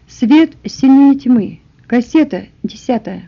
Свет сильнее тьмы. Кассета 10.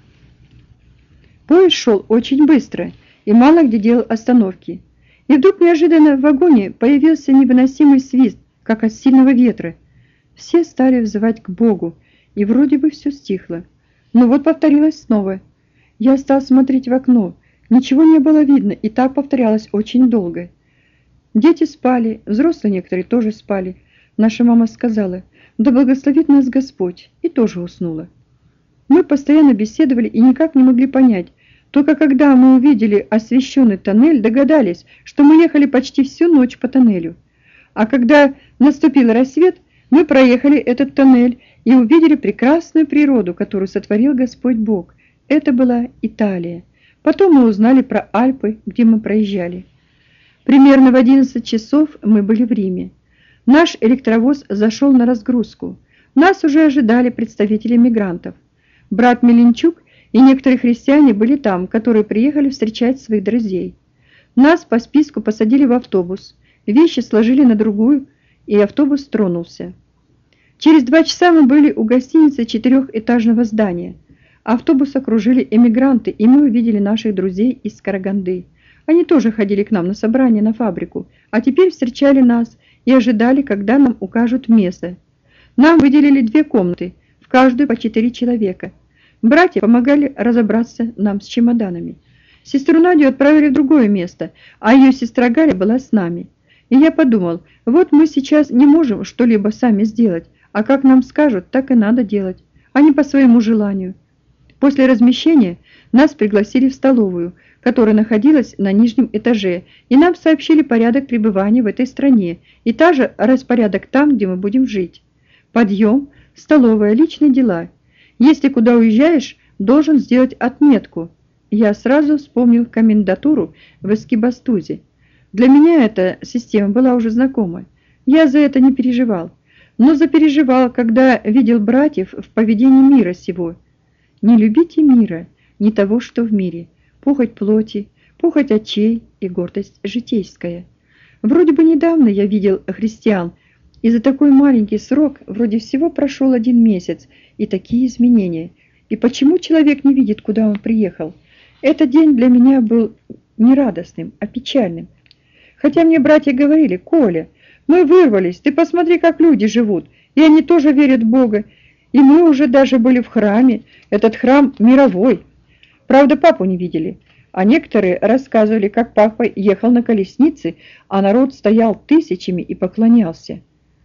Поезд шел очень быстро и мало где делал остановки. И вдруг неожиданно в вагоне появился невыносимый свист, как от сильного ветра. Все стали взывать к Богу, и вроде бы все стихло. Но вот повторилось снова. Я стал смотреть в окно. Ничего не было видно, и так повторялось очень долго. Дети спали, взрослые некоторые тоже спали. Наша мама сказала: «Да благословит нас Господь», и тоже уснула. Мы постоянно беседовали и никак не могли понять. Только когда мы увидели освещенный тоннель, догадались, что мы ехали почти всю ночь по тоннелю. А когда наступил рассвет, мы проехали этот тоннель и увидели прекрасную природу, которую сотворил Господь Бог. Это была Италия. Потом мы узнали про Альпы, где мы проезжали. Примерно в 11 часов мы были в Риме. Наш электровоз зашел на разгрузку. Нас уже ожидали представители мигрантов. Брат Меленчук и некоторые христиане были там, которые приехали встречать своих друзей. Нас по списку посадили в автобус, вещи сложили на другую, и автобус тронулся. Через 2 часа мы были у гостиницы 4-этажного здания. Автобус окружили эмигранты, и мы увидели наших друзей из Караганды. Они тоже ходили к нам на собрание на фабрику, а теперь встречали нас и ожидали, когда нам укажут место. Нам выделили 2 комнаты, в каждую по 4 человека. Братья помогали разобраться нам с чемоданами. Сестру Надю отправили в другое место, а ее сестра Галя была с нами. И я подумал, вот мы сейчас не можем что-либо сами сделать, а как нам скажут, так и надо делать, а не по своему желанию. После размещения нас пригласили в столовую, которая находилась на нижнем этаже, и нам сообщили порядок пребывания в этой стране и также распорядок там, где мы будем жить. Подъем, столовая, личные дела. Если куда уезжаешь, должен сделать отметку. Я сразу вспомнил комендатуру в Эскибастузе. Для меня эта система была уже знакома. Я за это не переживал, но запереживал, когда видел братьев в поведении мира сего. Не любите мира, не того, что в мире. Похоть плоти, похоть очей и гордость житейская. Вроде бы недавно я видел христиан, и за такой маленький срок вроде всего прошел 1 месяц, и такие изменения. И почему человек не видит, куда он приехал? Этот день для меня был не радостным, а печальным. Хотя мне братья говорили: «Коля, мы вырвались, ты посмотри, как люди живут, и они тоже верят в Бога, и мы уже даже были в храме, этот храм мировой». Правда, папу не видели, а некоторые рассказывали, как папа ехал на колеснице, а народ стоял тысячами и поклонялся.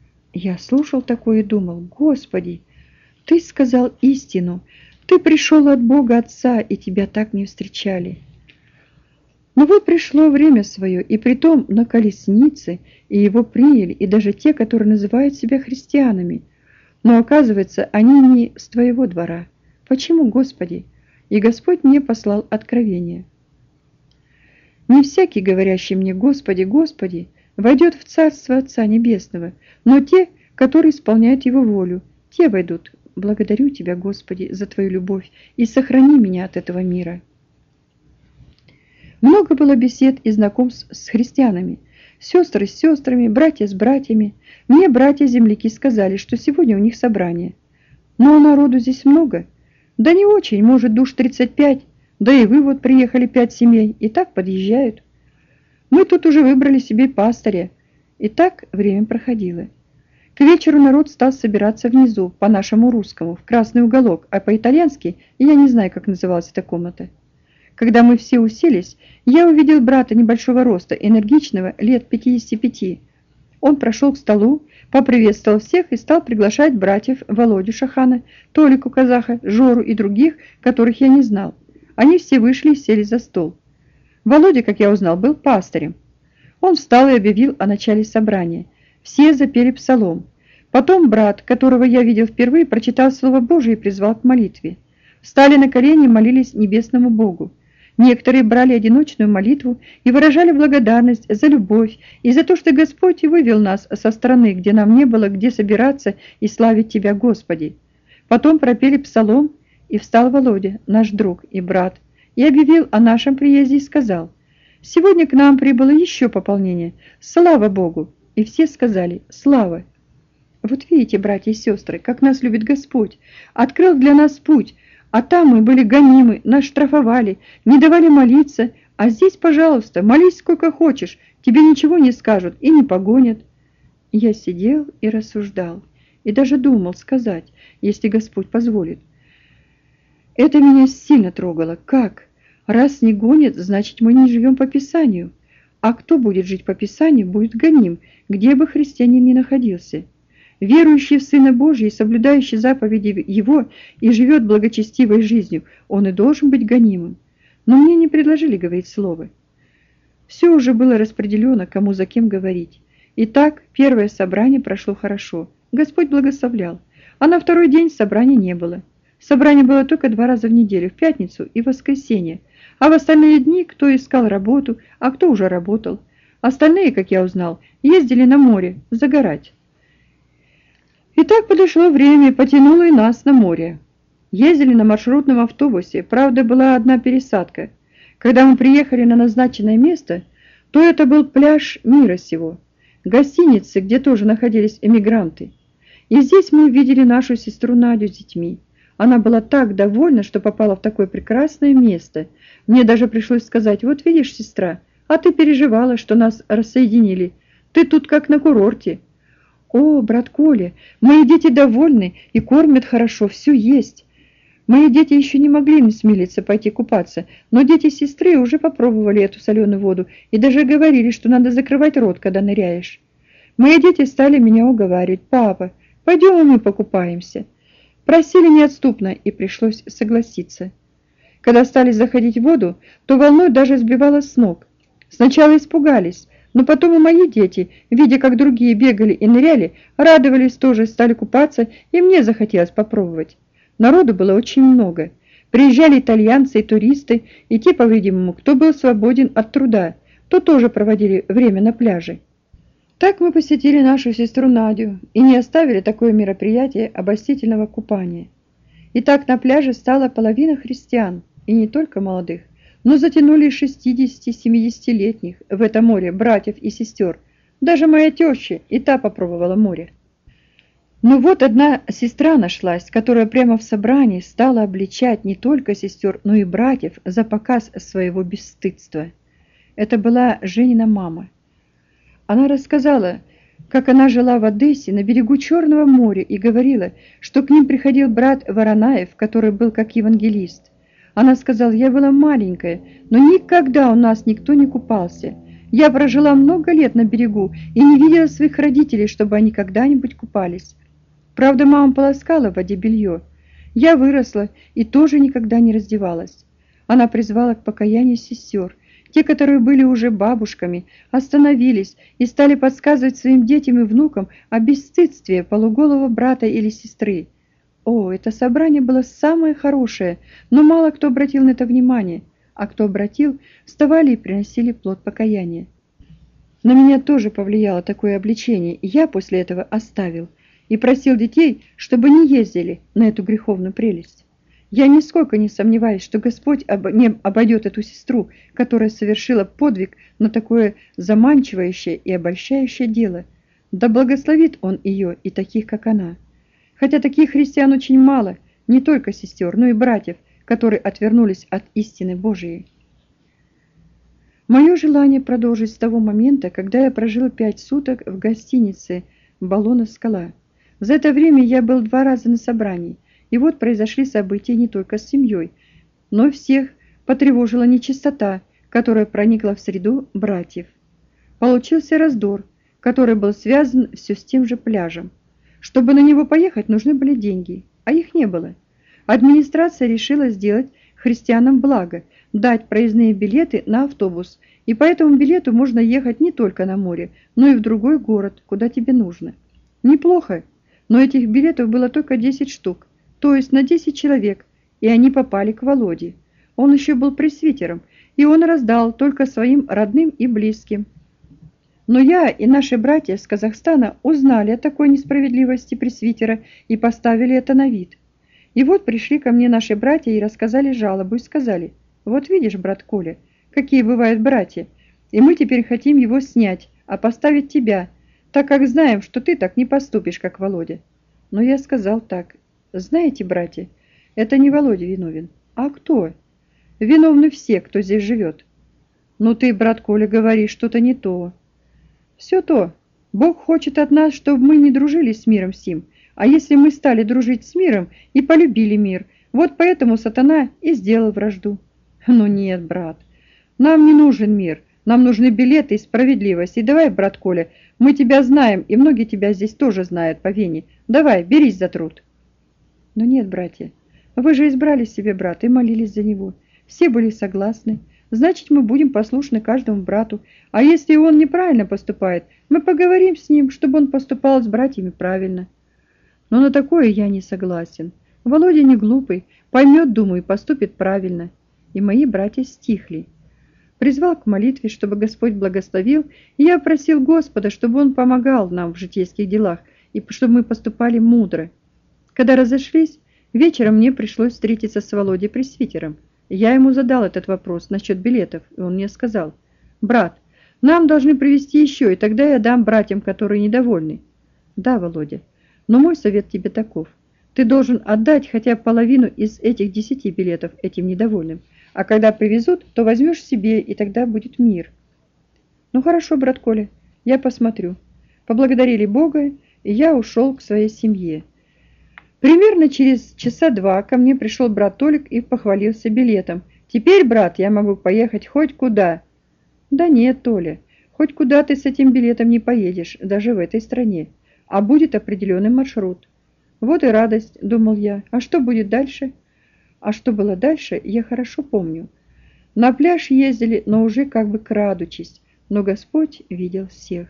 Я слушал такое и думал: Господи, Ты сказал истину, Ты пришел от Бога Отца, и Тебя так не встречали. Но вот пришло время свое, и притом на колеснице, и его приняли, и даже те, которые называют себя христианами. Но оказывается, они не с Твоего двора. Почему, Господи? И Господь мне послал откровение. Не всякий, говорящий мне: «Господи, Господи», войдет в Царство Отца Небесного, но те, которые исполняют Его волю, те войдут. Благодарю Тебя, Господи, за Твою любовь, и сохрани меня от этого мира. Много было бесед и знакомств с христианами, сестры с сестрами, братья с братьями. Мне братья-земляки сказали, что сегодня у них собрание. Но народу здесь много. Да не очень, может, душ 35, да и вы вот приехали 5 семей, и так подъезжают. Мы тут уже выбрали себе пастыря, и так время проходило. К вечеру народ стал собираться внизу, по нашему русскому, в красный уголок, а по-итальянски я не знаю, как называлась эта комната. Когда мы все уселись, я увидел брата небольшого роста, энергичного, лет 55. Он прошел к столу, поприветствовал всех и стал приглашать братьев Володю Шахана, Толику Казаха, Жору и других, которых я не знал. Они все вышли и сели за стол. Володя, как я узнал, был пастырем. Он встал и объявил о начале собрания. Все запели псалом. Потом брат, которого я видел впервые, прочитал Слово Божие и призвал к молитве. Встали на колени и молились небесному Богу. Некоторые брали одиночную молитву и выражали благодарность за любовь и за то, что Господь вывел нас со страны, где нам не было где собираться и славить Тебя, Господи. Потом пропели псалом, и встал Володя, наш друг и брат, и объявил о нашем приезде и сказал: «Сегодня к нам прибыло еще пополнение. Слава Богу!» И все сказали: «Слава!» Вот видите, братья и сестры, как нас любит Господь. Открыл для нас путь, а там мы были гонимы, нас штрафовали, не давали молиться, а здесь, пожалуйста, молись сколько хочешь, тебе ничего не скажут и не погонят. Я сидел и рассуждал, и даже думал сказать, если Господь позволит. Это меня сильно трогало. Как? Раз не гонят, значит, мы не живем по Писанию. А кто будет жить по Писанию, будет гоним, где бы христианин ни находился. Верующий в Сына Божия и соблюдающий заповеди Его и живет благочестивой жизнью, он и должен быть гонимым. Но мне не предложили говорить слово. Все уже было распределено, кому за кем говорить. Итак, первое собрание прошло хорошо. Господь благословлял. А на второй день собрания не было. Собрание было только 2 раза в неделю, в пятницу и в воскресенье. А в остальные дни кто искал работу, а кто уже работал. Остальные, как я узнал, ездили на море загорать. И так подошло время, и потянуло и нас на море. Ездили на маршрутном автобусе, правда, была одна пересадка. Когда мы приехали на назначенное место, то это был пляж мира сего, гостиницы, где тоже находились эмигранты. И здесь мы увидели нашу сестру Надю с детьми. Она была так довольна, что попала в такое прекрасное место. Мне даже пришлось сказать: вот видишь, сестра, а ты переживала, что нас рассоединили. Ты тут как на курорте. О, брат Коля, мои дети довольны и кормят хорошо, все есть. Мои дети еще не могли насмелиться пойти купаться, но дети сестры уже попробовали эту соленую воду и даже говорили, что надо закрывать рот, когда ныряешь. Мои дети стали меня уговаривать: папа, пойдем и мы покупаемся. Просили неотступно, и пришлось согласиться. Когда стали заходить в воду, то волной даже сбивало с ног. Сначала испугались, но потом и мои дети, видя, как другие бегали и ныряли, радовались тоже, стали купаться, и мне захотелось попробовать. Народу было очень много. Приезжали итальянцы и туристы, и те, по-видимому, кто был свободен от труда, то тоже проводили время на пляже. Так мы посетили нашу сестру Надю и не оставили такое мероприятие обольстительного купания. И так на пляже стала половина христиан, и не только молодых, но затянули 60-70-летних в это море братьев и сестер. Даже моя теща и та попробовала море. Но вот одна сестра нашлась, которая прямо в собрании стала обличать не только сестер, но и братьев за показ своего бесстыдства. Это была Женина мама. Она рассказала, как она жила в Одессе на берегу Черного моря и говорила, что к ним приходил брат Воронаев, который был как евангелист. Она сказала: я была маленькая, но никогда у нас никто не купался. Я прожила много лет на берегу и не видела своих родителей, чтобы они когда-нибудь купались. Правда, мама полоскала в воде белье. Я выросла и тоже никогда не раздевалась. Она призвала к покаянию сестер. Те, которые были уже бабушками, остановились и стали подсказывать своим детям и внукам о бесстыдстве полуголого брата или сестры. О, это собрание было самое хорошее, но мало кто обратил на это внимание, а кто обратил, вставали и приносили плод покаяния. На меня тоже повлияло такое обличение, и я после этого оставил и просил детей, чтобы не ездили на эту греховную прелесть. Я нисколько не сомневаюсь, что Господь не обойдет эту сестру, которая совершила подвиг на такое заманчивающее и обольщающее дело. Да благословит Он ее и таких, как она. Хотя таких христиан очень мало, не только сестер, но и братьев, которые отвернулись от истины Божией. Мое желание продолжить с того момента, когда я прожил 5 суток в гостинице «Баллона Скала». За это время я был 2 раза на собрании. И вот произошли события не только с семьей, но всех потревожила нечистота, которая проникла в среду братьев. Получился раздор, который был связан все с тем же пляжем. Чтобы на него поехать, нужны были деньги, а их не было. Администрация решила сделать христианам благо, дать проездные билеты на автобус, и по этому билету можно ехать не только на море, но и в другой город, куда тебе нужно. Неплохо, но этих билетов было только 10 штук. То есть на 10 человек, и они попали к Володе. Он еще был пресвитером, и он раздал только своим родным и близким. Но я и наши братья с Казахстана узнали о такой несправедливости пресвитера и поставили это на вид. И вот пришли ко мне наши братья и рассказали жалобу, и сказали: вот видишь, брат Коля, какие бывают братья, и мы теперь хотим его снять, а поставить тебя. так как знаем, что ты так не поступишь, как Володя. Но я сказал так. Знаете, братья, это не Володя виновен. А кто? Виновны все, кто здесь живет. Ну ты, брат Коля, говоришь что-то не то. Все то. Бог хочет от нас, чтобы мы не дружили с миром сим. А если мы стали дружить с миром и полюбили мир, вот поэтому сатана и сделал вражду. Ну нет, брат, нам не нужен мир. Нам нужны билеты и справедливость. И давай, брат Коля, мы тебя знаем, и многие тебя здесь тоже знают по Вене. Давай, берись за труд. Но нет, братья, вы же избрали себе брата и молились за него. Все были согласны. Значит, мы будем послушны каждому брату. А если он неправильно поступает, мы поговорим с ним, чтобы он поступал с братьями правильно. Но на такое я не согласен. Володя не глупый, поймет, думаю, и поступит правильно. И мои братья стихли. Призвал к молитве, чтобы Господь благословил, и я просил Господа, чтобы Он помогал нам в житейских делах, и чтобы мы поступали мудро. Когда разошлись, вечером мне пришлось встретиться с Володей Пресвитером. Я ему задал этот вопрос насчет билетов, и он мне сказал: «Брат, нам должны привезти еще, и тогда я дам братьям, которые недовольны». «Да, Володя, но мой совет тебе таков. Ты должен отдать хотя бы половину из этих 10 билетов этим недовольным. А когда привезут, то возьмешь себе, и тогда будет мир». «Ну хорошо, брат Коля, я посмотрю». Поблагодарили Бога, и я ушел к своей семье. Примерно через часа два ко мне пришел брат Толик и похвалился билетом. «Теперь, брат, я могу поехать хоть куда». «Да нет, Толя, хоть куда ты с этим билетом не поедешь, даже в этой стране, а будет определенный маршрут». «Вот и радость», — думал я. «А что будет дальше?» А что было дальше, я хорошо помню. На пляж ездили, но уже как бы крадучись, но Господь видел всех.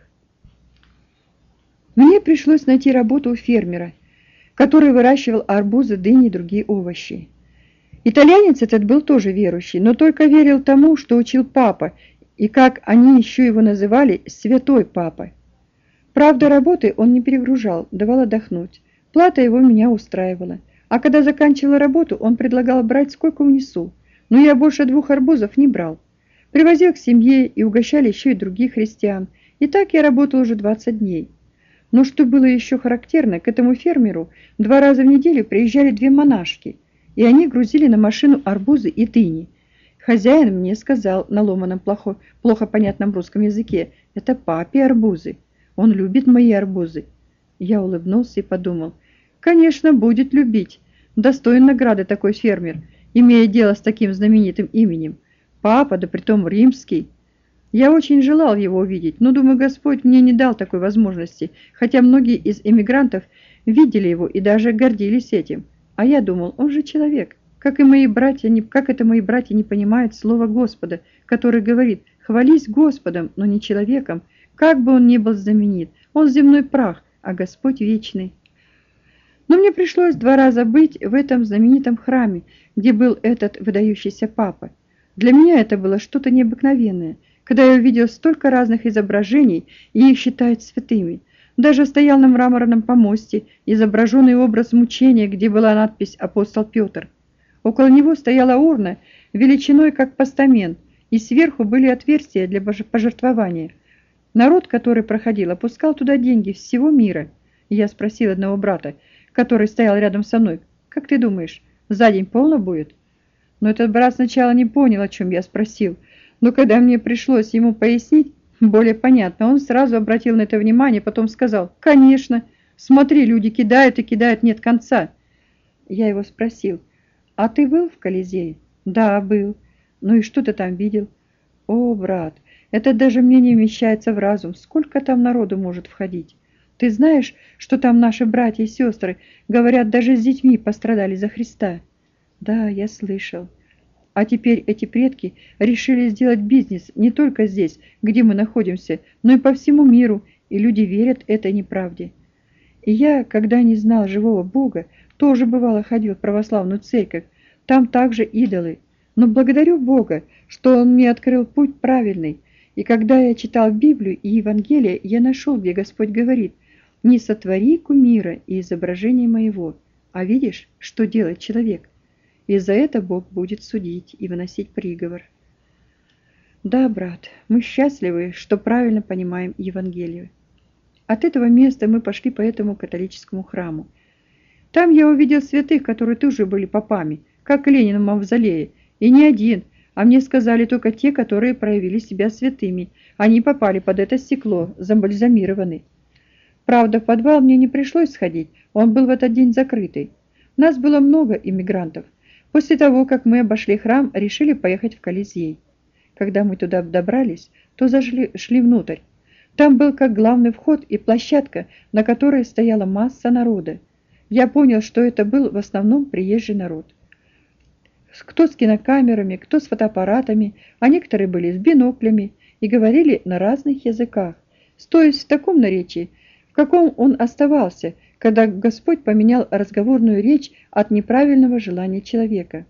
Мне пришлось найти работу у фермера, который выращивал арбузы, дыни и другие овощи. Итальянец этот был тоже верующий, но только верил тому, что учил папа, и как они еще его называли, святой папа. Правда, работы он не перегружал, давал отдохнуть. Плата его меня устраивала. А когда заканчивала работу, он предлагал брать сколько унесу, но я больше 2 арбузов не брал. Привозил к семье и угощали еще и других христиан. И так я работал уже 20 дней. Но что было еще характерно, к этому фермеру 2 раза в неделю приезжали 2 монашки, и они грузили на машину арбузы и дыни. Хозяин мне сказал на ломаном плохо понятном русском языке: «Это папе арбузы. Он любит мои арбузы». Я улыбнулся и подумал: конечно, будет любить. Достоин награды такой фермер, имея дело с таким знаменитым именем. Папа, да притом римский. Я очень желал его увидеть, но, думаю, Господь мне не дал такой возможности, хотя многие из эмигрантов видели его и даже гордились этим. А я думал, он же человек. Как это мои братья не понимают слова Господа, который говорит: «Хвались Господом, но не человеком, как бы он ни был знаменит. Он земной прах, а Господь вечный». Но мне пришлось 2 раза быть в этом знаменитом храме, где был этот выдающийся папа. Для меня это было что-то необыкновенное, когда я увидел столько разных изображений, и их считают святыми. Даже стоял на мраморном помосте изображенный образ мучения, где была надпись «Апостол Петр». Около него стояла урна величиной как постамент, и сверху были отверстия для пожертвования. Народ, который проходил, опускал туда деньги всего мира. И я спросил одного брата, который стоял рядом со мной: «Как ты думаешь, за день полно будет?» Но этот брат сначала не понял, о чем я спросил, но когда мне пришлось ему пояснить более понятно, он сразу обратил на это внимание, потом сказал: «Конечно, смотри, люди кидают и кидают, нет конца». Я его спросил: «А ты был в Колизее?» «Да, был». «Ну и что ты там видел?» «О, брат, это даже мне не вмещается в разум, сколько там народу может входить. Ты знаешь, что там наши братья и сестры, говорят, даже с детьми пострадали за Христа?» «Да, я слышал». А теперь эти предки решили сделать бизнес не только здесь, где мы находимся, но и по всему миру, и люди верят этой неправде. И я, когда не знал живого Бога, тоже бывало ходил в православную церковь, там также идолы. Но благодарю Бога, что Он мне открыл путь правильный, и когда я читал Библию и Евангелие, я нашел, где Господь говорит: «Не сотвори кумира и изображения моего». А видишь, что делает человек? И за это Бог будет судить и выносить приговор. Да, брат, мы счастливы, что правильно понимаем Евангелие. От этого места мы пошли по этому католическому храму. Там я увидел святых, которые тоже были попами, как Ленин в мавзолее, и не один, а мне сказали только те, которые проявили себя святыми. Они попали под это стекло, забальзамированы. Правда, в подвал мне не пришлось сходить, он был в этот день закрытый. Нас было много иммигрантов. После того, как мы обошли храм, решили поехать в Колизей. Когда мы туда добрались, то шли внутрь. Там был как главный вход и площадка, на которой стояла масса народа. Я понял, что это был в основном приезжий народ. Кто с кинокамерами, кто с фотоаппаратами, а некоторые были с биноклями и говорили на разных языках, стоясь в таком наречии, в каком он оставался, когда Господь поменял разговорную речь от неправильного желания человека.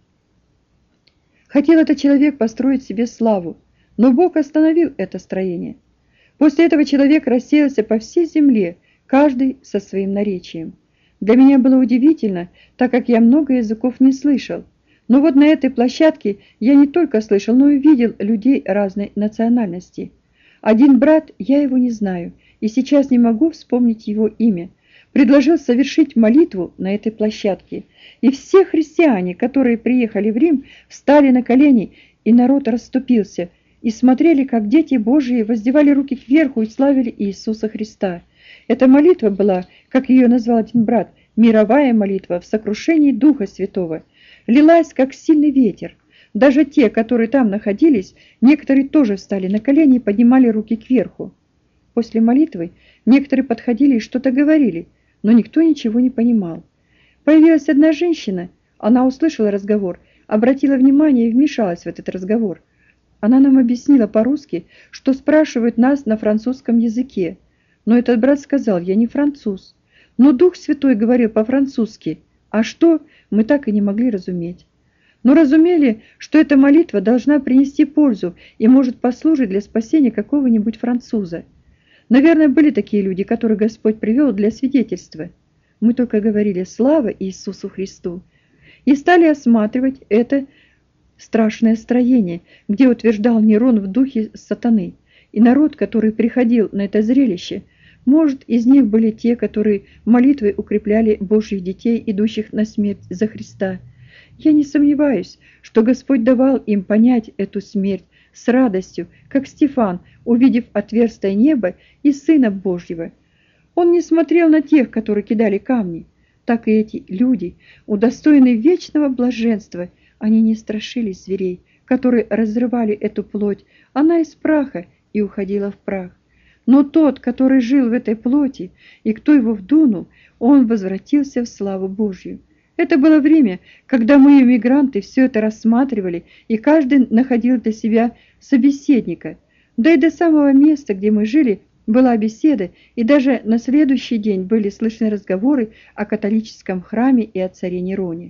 Хотел этот человек построить себе славу, но Бог остановил это строение. После этого человек рассеялся по всей земле, каждый со своим наречием. Для меня было удивительно, так как я много языков не слышал. Но вот на этой площадке я не только слышал, но и видел людей разной национальности. Один брат, я его не знаю, и сейчас не могу вспомнить его имя, предложил совершить молитву на этой площадке. И все христиане, которые приехали в Рим, встали на колени, и народ расступился, и смотрели, как дети Божии воздевали руки кверху и славили Иисуса Христа. Эта молитва была, как ее назвал один брат, мировая молитва в сокрушении Духа Святого. Лилась, как сильный ветер. Даже те, которые там находились, некоторые тоже встали на колени и поднимали руки кверху. После молитвы некоторые подходили и что-то говорили, но никто ничего не понимал. Появилась одна женщина, она услышала разговор, обратила внимание и вмешалась в этот разговор. Она нам объяснила по-русски, что спрашивают нас на французском языке. Но этот брат сказал: «Я не француз». Но Дух Святой говорил по-французски. А что, мы так и не могли разуметь. Но разумели, что эта молитва должна принести пользу и может послужить для спасения какого-нибудь француза. Наверное, были такие люди, которых Господь привел для свидетельства. Мы только говорили «Слава Иисусу Христу» и стали осматривать это страшное строение, где утверждал Нерон в духе сатаны. И народ, который приходил на это зрелище, может, из них были те, которые молитвой укрепляли Божьих детей, идущих на смерть за Христа. Я не сомневаюсь, что Господь давал им понять эту смерть с радостью, как Стефан, увидев отверстие неба и Сына Божьего. Он не смотрел на тех, которые кидали камни. Так и эти люди, удостоенные вечного блаженства, они не страшились зверей, которые разрывали эту плоть. Она из праха и уходила в прах. Но тот, который жил в этой плоти, и кто его вдунул, он возвратился в славу Божью. Это было время, когда мы, эмигранты, все это рассматривали, и каждый находил для себя собеседника. Да и до самого места, где мы жили, была беседа, и даже на следующий день были слышны разговоры о католическом храме и о царе Нероне.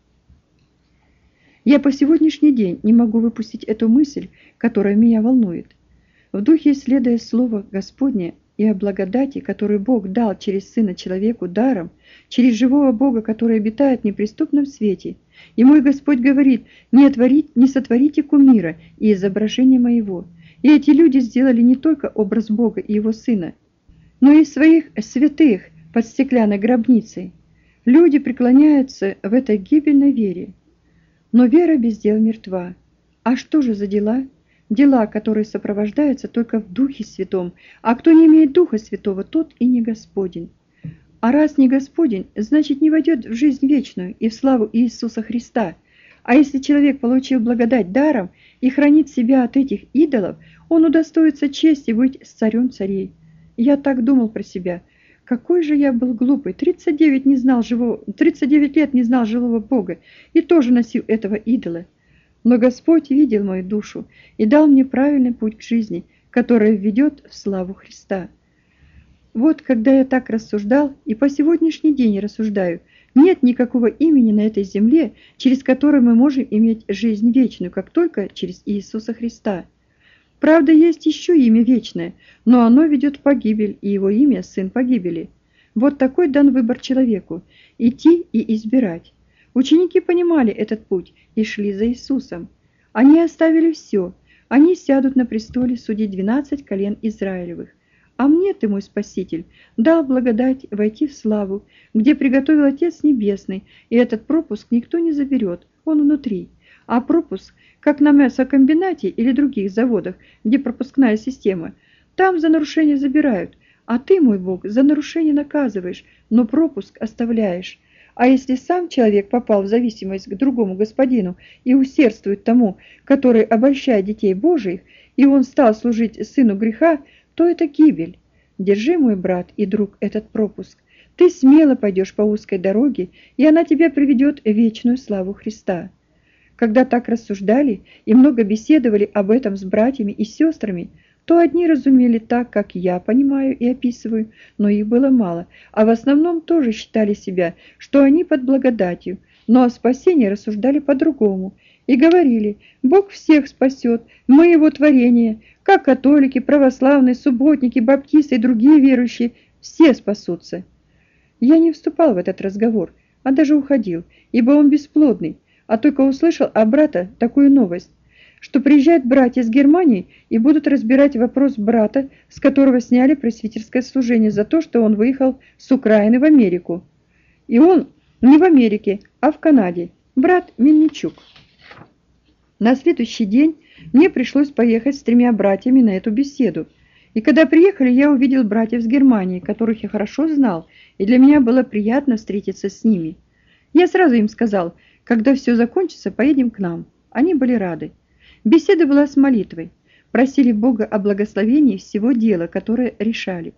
Я по сегодняшний день не могу выпустить эту мысль, которая меня волнует. В духе исследуя Слово Господне и о благодати, которую Бог дал через Сына человеку даром, через живого Бога, который обитает в неприступном свете. И мой Господь говорит: не сотворите кумира и изображения моего. И эти люди сделали не только образ Бога и Его Сына, но и своих святых под стеклянной гробницей. Люди преклоняются в этой гибельной вере. Но вера без дел мертва. А что же за дела? Дела, которые сопровождаются только в Духе Святом, а кто не имеет Духа Святого, тот и не Господень. А раз не Господень, значит не войдет в жизнь вечную и в славу Иисуса Христа. А если человек получил благодать даром и хранит себя от этих идолов, он удостоится чести быть с царем царей. Я так думал про себя. Какой же я был глупый, 39 лет не знал живого Бога и тоже носил этого идола. Но Господь видел мою душу и дал мне правильный путь к жизни, который ведет в славу Христа. Вот когда я так рассуждал, и по сегодняшний день рассуждаю, нет никакого имени на этой земле, через которое мы можем иметь жизнь вечную, как только через Иисуса Христа. Правда, есть еще имя вечное, но оно ведет в погибель, и его имя – сын погибели. Вот такой дан выбор человеку – идти и избирать. Ученики понимали этот путь и шли за Иисусом. Они оставили все. Они сядут на престоле судить 12 колен Израилевых. А мне ты, мой Спаситель, дал благодать войти в славу, где приготовил Отец Небесный, и этот пропуск никто не заберет, он внутри. А пропуск, как на мясокомбинате или других заводах, где пропускная система, там за нарушение забирают, а ты, мой Бог, за нарушение наказываешь, но пропуск оставляешь. А если сам человек попал в зависимость к другому господину и усердствует тому, который обольщает детей Божиих, и он стал служить сыну греха, то это гибель. Держи, мой брат и друг, этот пропуск. Ты смело пойдешь по узкой дороге, и она тебя приведет в вечную славу Христа. Когда так рассуждали и много беседовали об этом с братьями и сестрами, то одни разумели так, как я понимаю и описываю, но их было мало, а в основном тоже считали себя, что они под благодатью, но о спасении рассуждали по-другому и говорили: Бог всех спасет, мы Его творение, как католики, православные, субботники, баптисты и другие верующие, все спасутся. Я не вступал в этот разговор, а даже уходил, ибо он бесплодный, а только услышал от брата такую новость, что приезжают братья из Германии и будут разбирать вопрос брата, с которого сняли пресвитерское служение за то, что он выехал с Украины в Америку. И он не в Америке, а в Канаде, брат Мельничук. На следующий день мне пришлось поехать с 3 братьями на эту беседу. И когда приехали, я увидел братьев с Германии, которых я хорошо знал, и для меня было приятно встретиться с ними. Я сразу им сказал: когда все закончится, поедем к нам. Они были рады. Беседа была с молитвой. Просили Бога о благословении всего дела, которое решали.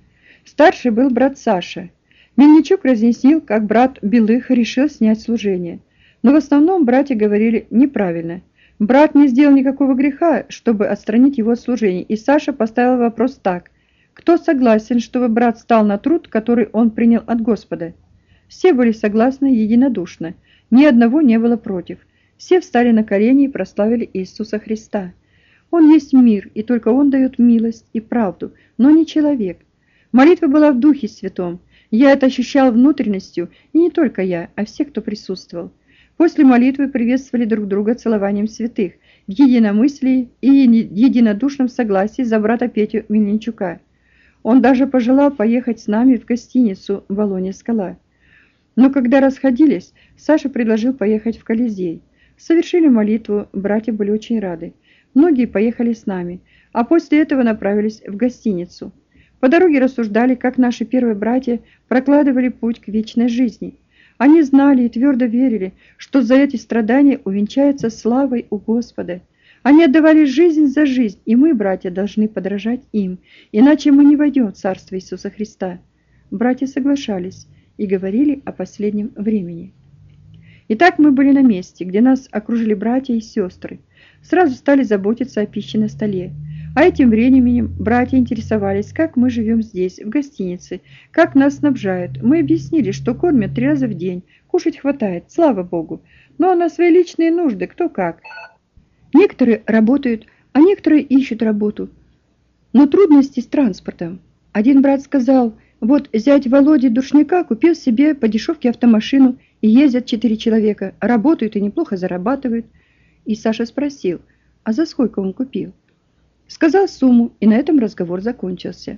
Старший был брат Саша. Мельничук разъяснил, как брат Белых решил снять служение. Но в основном братья говорили неправильно. Брат не сделал никакого греха, чтобы отстранить его от служения, и Саша поставил вопрос так: кто согласен, чтобы брат стал на труд, который он принял от Господа? Все были согласны единодушно, ни одного не было против. Все встали на колени и прославили Иисуса Христа. Он есть мир, и только Он дает милость и правду, но не человек. Молитва была в Духе Святом. Я это ощущал внутренностью, и не только я, а все, кто присутствовал. После молитвы приветствовали друг друга целованием святых, в единомыслии и единодушном согласии за брата Петю Мельничука. Он даже пожелал поехать с нами в гостиницу «Волонья-Скала». Но когда расходились, Саша предложил поехать в Колизей. Совершили молитву, братья были очень рады. Многие поехали с нами, а после этого направились в гостиницу. По дороге рассуждали, как наши первые братья прокладывали путь к вечной жизни. Они знали и твердо верили, что за эти страдания увенчаются славой у Господа. Они отдавали жизнь за жизнь, и мы, братья, должны подражать им, иначе мы не войдем в Царство Иисуса Христа. Братья соглашались и говорили о последнем времени. Итак, мы были на месте, где нас окружили братья и сестры. Сразу стали заботиться о пище на столе. А этим временем братья интересовались, как мы живем здесь, в гостинице, как нас снабжают. Мы объяснили, что кормят 3 раза в день, кушать хватает, слава Богу. Но на свои личные нужды кто как. Некоторые работают, а некоторые ищут работу. Но трудности с транспортом. Один брат сказал: вот зять Володи Душняка купил себе по дешевке автомашину, и ездят 4 человека, работают и неплохо зарабатывают. И Саша спросил: а за сколько он купил? Сказал сумму, и на этом разговор закончился.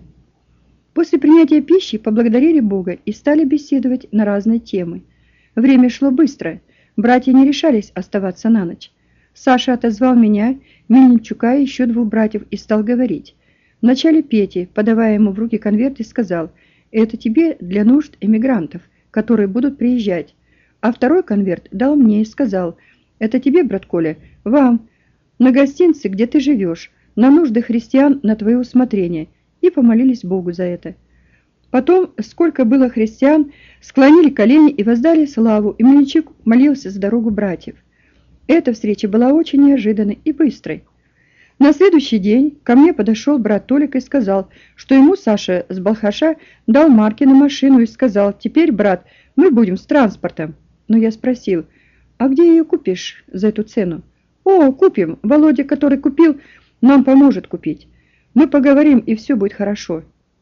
После принятия пищи поблагодарили Бога и стали беседовать на разные темы. Время шло быстро, братья не решались оставаться на ночь. Саша отозвал меня, Мельничука и еще 2 братьев и стал говорить. Вначале Пете, подавая ему в руки конверт, и сказал: это тебе для нужд эмигрантов, которые будут приезжать. А второй конверт дал мне и сказал: это тебе, брат Коля, вам, на гостинице, где ты живешь, на нужды христиан, на твое усмотрение, и помолились Богу за это. Потом, сколько было христиан, склонили колени и воздали славу, и Мельничук молился за дорогу братьев. Эта встреча была очень неожиданной и быстрой. На следующий день ко мне подошел брат Толик и сказал, что ему Саша с Балхаша дал марки на машину и сказал: теперь, брат, мы будем с транспортом. Но я спросил: а где ее купишь за эту цену? О, купим, Володя, который купил, нам поможет купить. Мы поговорим, и все будет хорошо.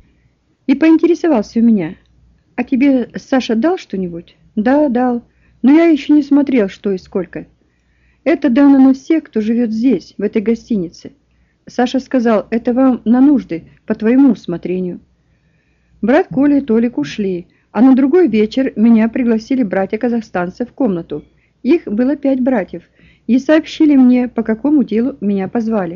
И поинтересовался у меня: а тебе Саша дал что-нибудь? Да, дал, но я еще не смотрел, что и сколько. Это дано на всех, кто живет здесь, в этой гостинице. Саша сказал, это вам на нужды, по твоему усмотрению. Брат Коля и Толик ушли, а на другой вечер меня пригласили братья-казахстанцы в комнату. Их было 5 братьев, и сообщили мне, по какому делу меня позвали.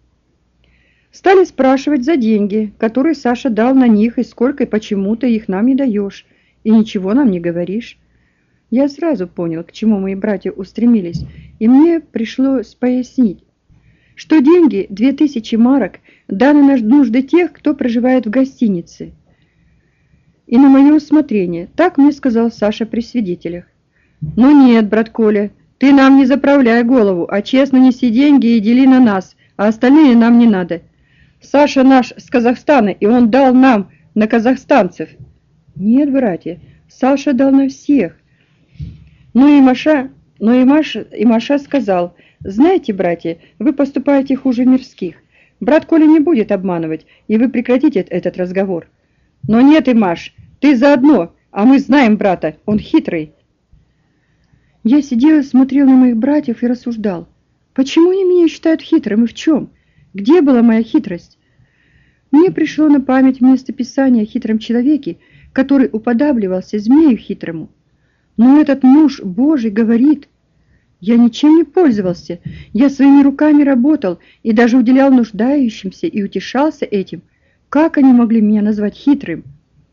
Стали спрашивать за деньги, которые Саша дал на них, и сколько и почему ты их нам не даешь, и ничего нам не говоришь. Я сразу понял, к чему мои братья устремились, и мне пришлось пояснить, что деньги 2000 марок даны на нужды тех, кто проживает в гостинице. И на мое усмотрение, так мне сказал Саша при свидетелях. Ну нет, брат Коля, ты нам не заправляй голову, а честно неси деньги и дели на нас, а остальные нам не надо. Саша наш с Казахстана, и он дал нам на казахстанцев. Нет, братья, Саша дал на всех. И Маша сказал, знаете, братья, вы поступаете хуже мирских. Брат Коля не будет обманывать, и вы прекратите этот разговор. Но нет, Имаш, ты заодно, а мы знаем брата, он хитрый. Я сидел и смотрел на моих братьев и рассуждал. Почему они меня считают хитрым и в чем? Где была моя хитрость? Мне пришло на память местописание о хитром человеке, который уподабливался змею хитрому. Но этот муж Божий говорит, я ничем не пользовался, я своими руками работал и даже уделял нуждающимся и утешался этим. Как они могли меня назвать хитрым?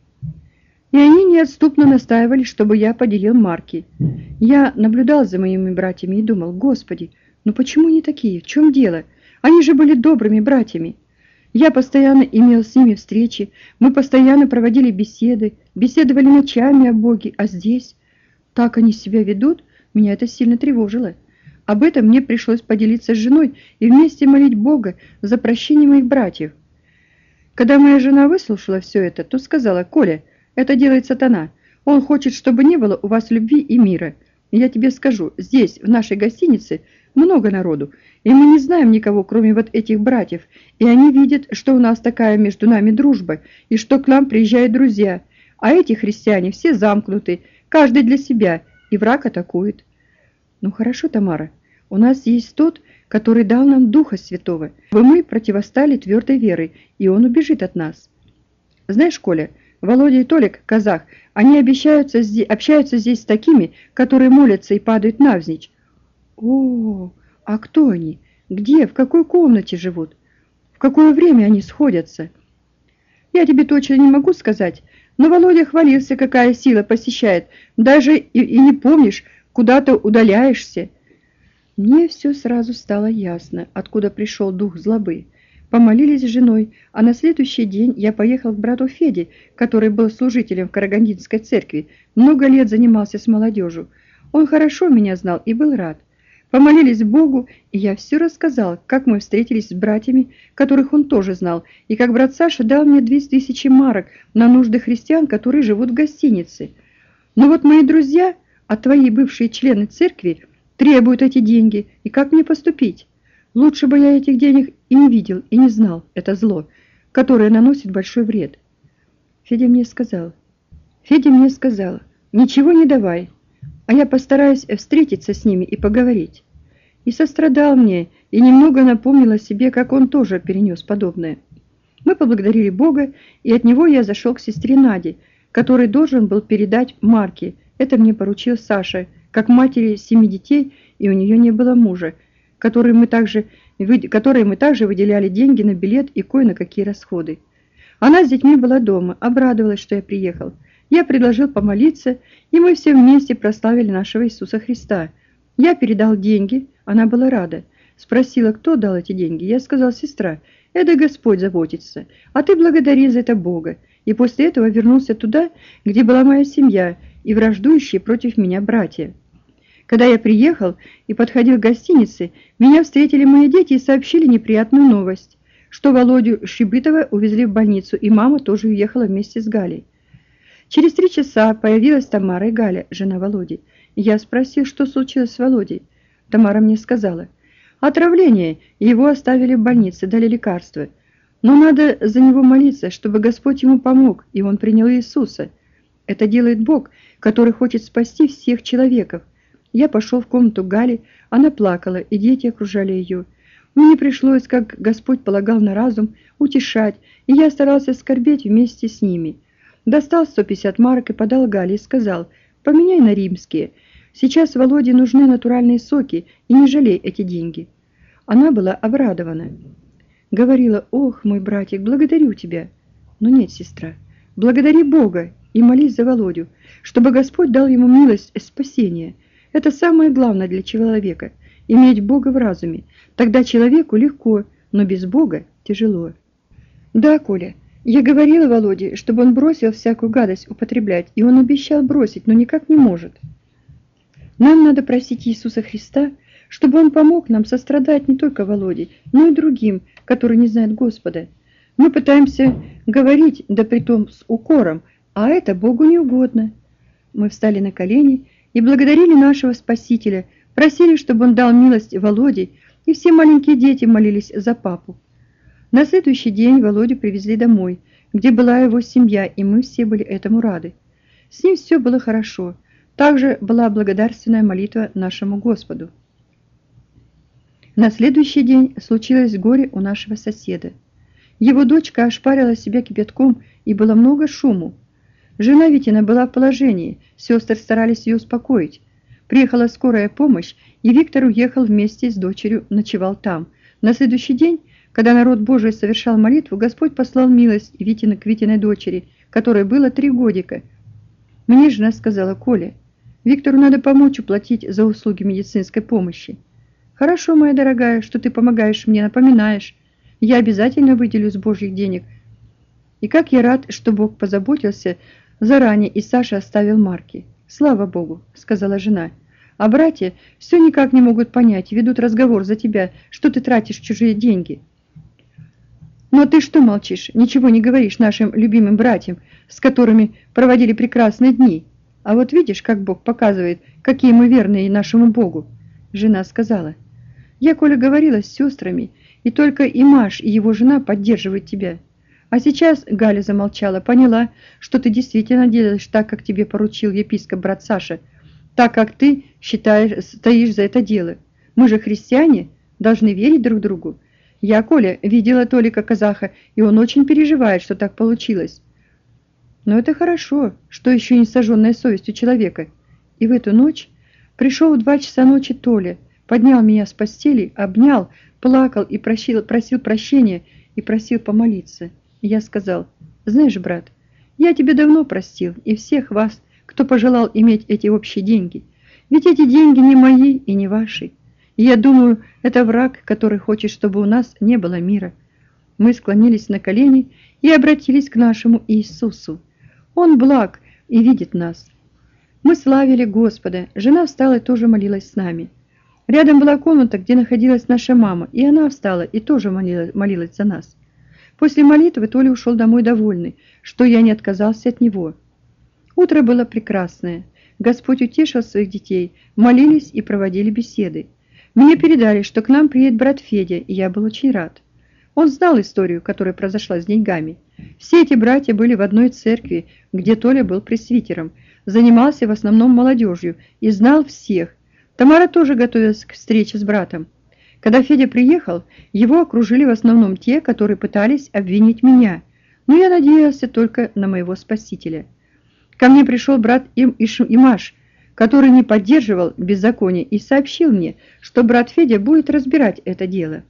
И они неотступно настаивали, чтобы я поделил марки. Я наблюдал за моими братьями и думал, Господи, ну почему они такие, в чем дело? Они же были добрыми братьями. Я постоянно имел с ними встречи, мы постоянно проводили беседы, беседовали ночами о Боге, а здесь... Так они себя ведут, меня это сильно тревожило. Об этом мне пришлось поделиться с женой и вместе молить Бога за прощение моих братьев. Когда моя жена выслушала все это, то сказала, Коля, это делает сатана. Он хочет, чтобы не было у вас любви и мира. Я тебе скажу, здесь, в нашей гостинице, много народу, и мы не знаем никого, кроме вот этих братьев, и они видят, что у нас такая между нами дружба, и что к нам приезжают друзья, а эти христиане все замкнуты, каждый для себя, и враг атакует. Ну хорошо, Тамара, у нас есть тот, который дал нам Духа Святого, чтобы мы противостали твердой верой, и он убежит от нас. Знаешь, Коля, Володя и Толик, казах, они общаются здесь с такими, которые молятся и падают навзничь. О, а кто они? Где, в какой комнате живут? В какое время они сходятся? Я тебе точно не могу сказать, но Володя хвалился, какая сила посещает, даже и не помнишь, куда ты удаляешься. Мне все сразу стало ясно, откуда пришел дух злобы. Помолились с женой, а на следующий день я поехал к брату Феде, который был служителем в Карагандинской церкви, много лет занимался с молодежью. Он хорошо меня знал и был рад. Помолились Богу, и я все рассказал, как мы встретились с братьями, которых он тоже знал, и как брат Саша дал мне 2000 марок на нужды христиан, которые живут в гостинице. Но вот мои друзья, а твои бывшие члены церкви, требуют эти деньги, и как мне поступить? Лучше бы я этих денег и не видел, и не знал, это зло, которое наносит большой вред. Федя мне сказал, ничего не давай, а я постараюсь встретиться с ними и поговорить. И сострадал мне, и немного напомнил о себе, как он тоже перенес подобное. Мы поблагодарили Бога, и от него я зашел к сестре Наде, который должен был передать марки. Это мне поручил Саша, как матери 7 детей, и у нее не было мужа, которые мы также выделяли деньги на билет и кое на какие расходы. Она с детьми была дома, обрадовалась, что я приехал. Я предложил помолиться, и мы все вместе прославили нашего Иисуса Христа. Я передал деньги, она была рада. Спросила, кто дал эти деньги. Я сказал, сестра, это Господь заботится, а ты благодари за это Бога. И после этого вернулся туда, где была моя семья и враждующие против меня братья. Когда я приехал и подходил к гостинице, меня встретили мои дети и сообщили неприятную новость, что Володю Шибытова увезли в больницу, и мама тоже уехала вместе с Галей. Через 3 часа появилась Тамара и Галя, жена Володи. Я спросил, что случилось с Володей. Тамара мне сказала, отравление, его оставили в больнице, дали лекарства. Но надо за него молиться, чтобы Господь ему помог, и он принял Иисуса. Это делает Бог, который хочет спасти всех человеков. Я пошел в комнату Гали, она плакала, и дети окружали ее. Мне пришлось, как Господь полагал на разум, утешать, и я старался скорбеть вместе с ними. Достал 150 марок и подал Гале и сказал: «Поменяй на римские. Сейчас Володе нужны натуральные соки, и не жалей эти деньги». Она была обрадована. Говорила: «Ох, мой братик, благодарю тебя». Но нет, сестра, благодари Бога и молись за Володю, чтобы Господь дал ему милость и спасение. Это самое главное для человека – иметь Бога в разуме. Тогда человеку легко, но без Бога тяжело. Да, Коля, я говорила Володе, чтобы он бросил всякую гадость употреблять, и он обещал бросить, но никак не может. Нам надо просить Иисуса Христа, чтобы Он помог нам сострадать не только Володе, но и другим, которые не знают Господа. Мы пытаемся говорить, да притом с укором, а это Богу не угодно. Мы встали на колени и благодарили нашего Спасителя, просили, чтобы Он дал милость Володе, и все маленькие дети молились за папу. На следующий день Володю привезли домой, где была его семья, и мы все были этому рады. С ним все было хорошо. Также была благодарственная молитва нашему Господу. На следующий день случилось горе у нашего соседа. Его дочка ошпарила себя кипятком, и было много шуму. Жена Витина была в положении, сестры старались ее успокоить. Приехала скорая помощь, и Виктор уехал вместе с дочерью, ночевал там. На следующий день, когда народ Божий совершал молитву, Господь послал милость Витина к Витиной дочери, которой было 3 годика. Мне жена сказала: «Коля, Виктору надо помочь уплатить за услуги медицинской помощи». «Хорошо, моя дорогая, что ты помогаешь мне, напоминаешь. Я обязательно выделю с Божьих денег». И как я рад, что Бог позаботился заранее, и Саша оставил марки. «Слава Богу», — сказала жена. «А братья все никак не могут понять, ведут разговор за тебя, что ты тратишь чужие деньги». «Ну а ты что молчишь, ничего не говоришь нашим любимым братьям, с которыми проводили прекрасные дни? А вот видишь, как Бог показывает, какие мы верные нашему Богу». Жена сказала: «Я, Коля, говорила с сестрами, и только Имаш и его жена поддерживают тебя. А сейчас, — Галя замолчала, — поняла, что ты действительно делаешь так, как тебе поручил епископ брат Саша, так как ты считаешь, стоишь за это дело. Мы же христиане, должны верить друг другу. Я, Коля, видела Толика Казаха, и он очень переживает, что так получилось. Но это хорошо, что еще не сожженная совесть у человека». И в эту ночь пришел в 2 часа ночи Толя, поднял меня с постели, обнял, плакал и просил прощения и просил помолиться. И я сказал: «Знаешь, брат, я тебе давно простил, и всех вас, кто пожелал иметь эти общие деньги. Ведь эти деньги не мои и не ваши. И я думаю, это враг, который хочет, чтобы у нас не было мира». Мы склонились на колени и обратились к нашему Иисусу. Он благ и видит нас. Мы славили Господа, жена встала и тоже молилась с нами. Рядом была комната, где находилась наша мама, и она встала и тоже молилась за нас. После молитвы Толя ушел домой довольный, что я не отказался от него. Утро было прекрасное. Господь утешил своих детей, молились и проводили беседы. Мне передали, что к нам приедет брат Федя, и я был очень рад. Он знал историю, которая произошла с деньгами. Все эти братья были в одной церкви, где Толя был пресвитером, занимался в основном молодежью и знал всех. Тамара тоже готовилась к встрече с братом. Когда Федя приехал, его окружили в основном те, которые пытались обвинить меня, но я надеялся только на моего спасителя. Ко мне пришел брат Имаш, который не поддерживал беззаконие, и сообщил мне, что брат Федя будет разбирать это дело.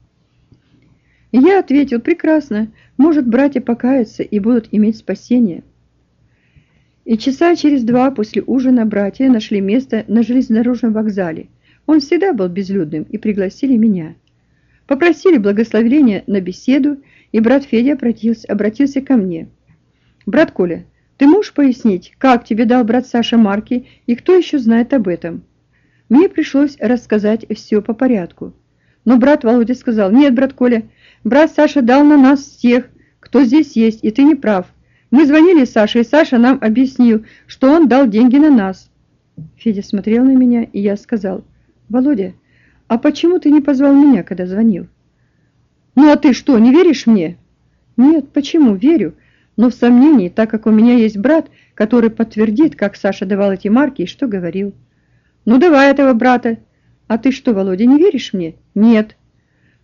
Я ответил: «Прекрасно, может, братья покаются и будут иметь спасение». И часа через 2 после ужина братья нашли место на железнодорожном вокзале. Он всегда был безлюдным, и пригласили меня. Попросили благословения на беседу, и брат Федя обратился ко мне. «Брат Коля, ты можешь пояснить, как тебе дал брат Саша марки, и кто еще знает об этом?» Мне пришлось рассказать все по порядку. Но брат Володя сказал: «Нет, брат Коля, брат Саша дал на нас всех, кто здесь есть, и ты не прав. Мы звонили Саше, и Саша нам объяснил, что он дал деньги на нас». Федя смотрел на меня, и я сказал: «Володя, а почему ты не позвал меня, когда звонил?» «Ну а ты что, не веришь мне?» «Нет, почему? Верю. Но в сомнении, так как у меня есть брат, который подтвердит, как Саша давал эти марки и что говорил». «Ну давай этого брата». «А ты что, Володя, не веришь мне?» «Нет».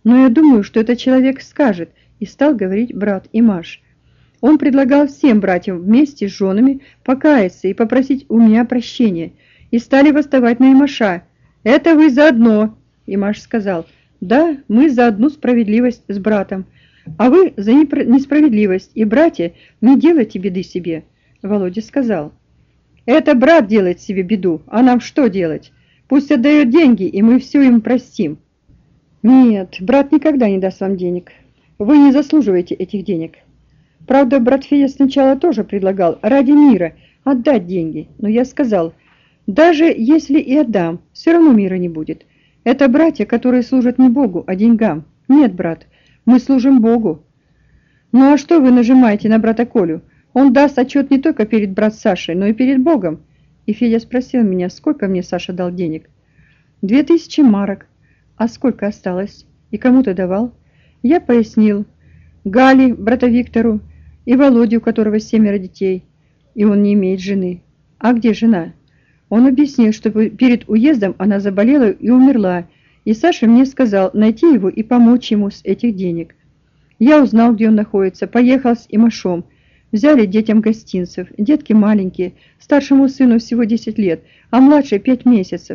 Но я думаю, что этот человек скажет, и стал говорить брат Имаш. Он предлагал всем братьям вместе с женами покаяться и попросить у меня прощения, и стали восставать на Имаша. «Это вы заодно!» Имаш сказал. «Да, мы за одну справедливость с братом, а вы за несправедливость, и, братья, не делайте беды себе». Володя сказал. «Это брат делает себе беду, а нам что делать? Пусть отдает деньги, и мы все им простим». «Нет, брат никогда не даст вам денег. Вы не заслуживаете этих денег». Правда, брат Федя сначала тоже предлагал ради мира отдать деньги, но я сказал, даже если и отдам, все равно мира не будет. Это братья, которые служат не Богу, а деньгам. Нет, брат, мы служим Богу. Ну а что вы нажимаете на брата Колю? Он даст отчет не только перед брат Сашей, но и перед Богом. И Федя спросил меня, сколько мне Саша дал денег. 2000 марок. А сколько осталось? И кому ты давал? Я пояснил. Гали, брата Виктору, и Володе, у которого 7 детей, и он не имеет жены. А где жена? Он объяснил, что перед уездом она заболела и умерла, и Саша мне сказал найти его и помочь ему с этих денег. Я узнал, где он находится, поехал с Имашом. Взяли детям гостинцев, детки маленькие, старшему сыну всего 10 лет, а младшей 5 месяцев.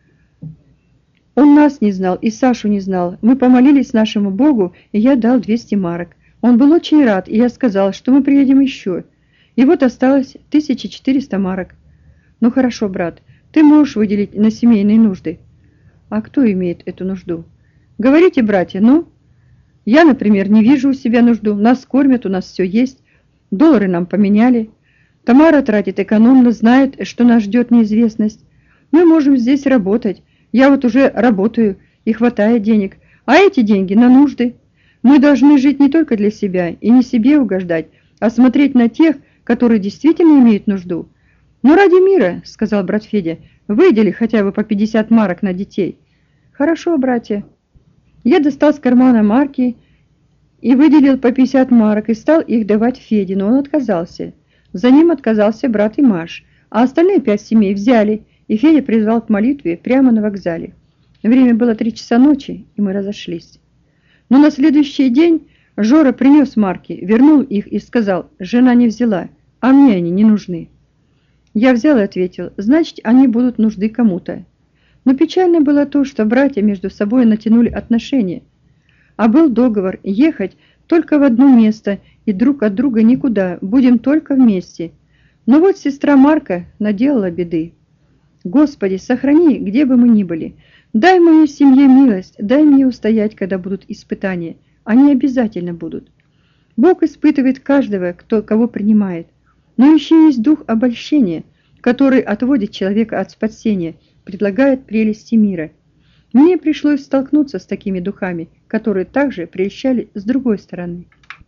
Он нас не знал и Сашу не знал. Мы помолились нашему Богу, и я дал 200 марок. Он был очень рад, и я сказал, что мы приедем еще. И вот осталось 1400 марок. Ну хорошо, брат, ты можешь выделить на семейные нужды. А кто имеет эту нужду? Говорите, братья, ну? Я, например, не вижу у себя нужду. Нас кормят, у нас все есть. Доллары нам поменяли. Тамара тратит экономно, знает, что нас ждет неизвестность. Мы можем здесь работать. Я вот уже работаю, и хватает денег. А эти деньги на нужды. Мы должны жить не только для себя и не себе угождать, а смотреть на тех, которые действительно имеют нужду. «Ну, ради мира», — сказал брат Федя, — «выдели хотя бы по 50 марок на детей». «Хорошо, братья». Я достал с кармана марки и выделил по 50 марок и стал их давать Феде, но он отказался. За ним отказался брат Имаш, а остальные 5 семей взяли, и Федя призвал к молитве прямо на вокзале. Время было 3 часа ночи, и мы разошлись. Но на следующий день Жора принес марки, вернул их и сказал, жена не взяла, а мне они не нужны. Я взял и ответил, значит, они будут нужны кому-то. Но печально было то, что братья между собой натянули отношения, а был договор ехать только в одно место и друг от друга никуда, будем только вместе. Но вот сестра Марка наделала беды. Господи, сохрани, где бы мы ни были. Дай моей семье милость, дай мне устоять, когда будут испытания. Они обязательно будут. Бог испытывает каждого, кого принимает. Но еще есть дух обольщения, который отводит человека от спасения, предлагает прелести мира. Мне пришлось столкнуться с такими духами, которые также прельщали с другой стороны.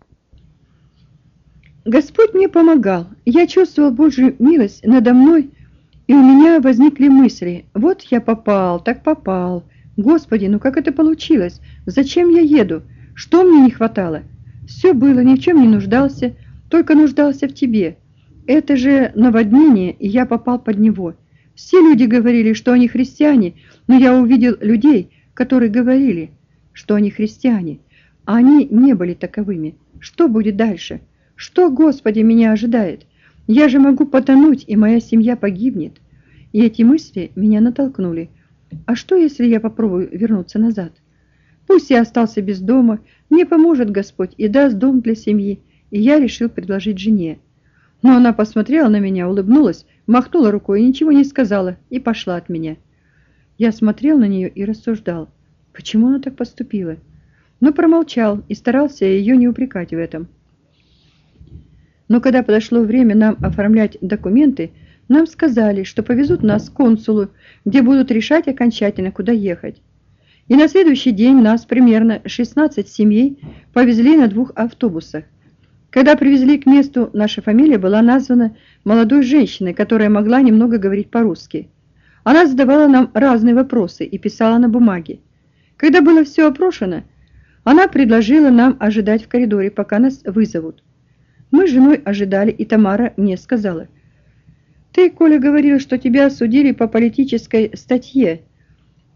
Господь мне помогал. Я чувствовал Божью милость надо мной, и у меня возникли мысли. Вот я попал, так попал. Господи, ну как это получилось? Зачем я еду? Что мне не хватало? Все было, ни в чем не нуждался, только нуждался в тебе. Это же наводнение, и я попал под него. Все люди говорили, что они христиане, но я увидел людей, которые говорили, что они христиане, а они не были таковыми. Что будет дальше? Что, Господи, меня ожидает? Я же могу потонуть, и моя семья погибнет. И эти мысли меня натолкнули. А что, если я попробую вернуться назад? Пусть я остался без дома, мне поможет Господь и даст дом для семьи, и я решил предложить жене. Но она посмотрела на меня, улыбнулась, махнула рукой и ничего не сказала, и пошла от меня. Я смотрел на нее и рассуждал, почему она так поступила. Но промолчал и старался ее не упрекать в этом. Но когда подошло время нам оформлять документы, нам сказали, что повезут нас к консулу, где будут решать окончательно, куда ехать. И на следующий день нас примерно 16 семей повезли на 2 автобусах. Когда привезли к месту, наша фамилия была названа молодой женщиной, которая могла немного говорить по-русски. Она задавала нам разные вопросы и писала на бумаге. Когда было все опрошено, она предложила нам ожидать в коридоре, пока нас вызовут. Мы с женой ожидали, и Тамара мне сказала: «Ты, Коля, говорил, что тебя осудили по политической статье.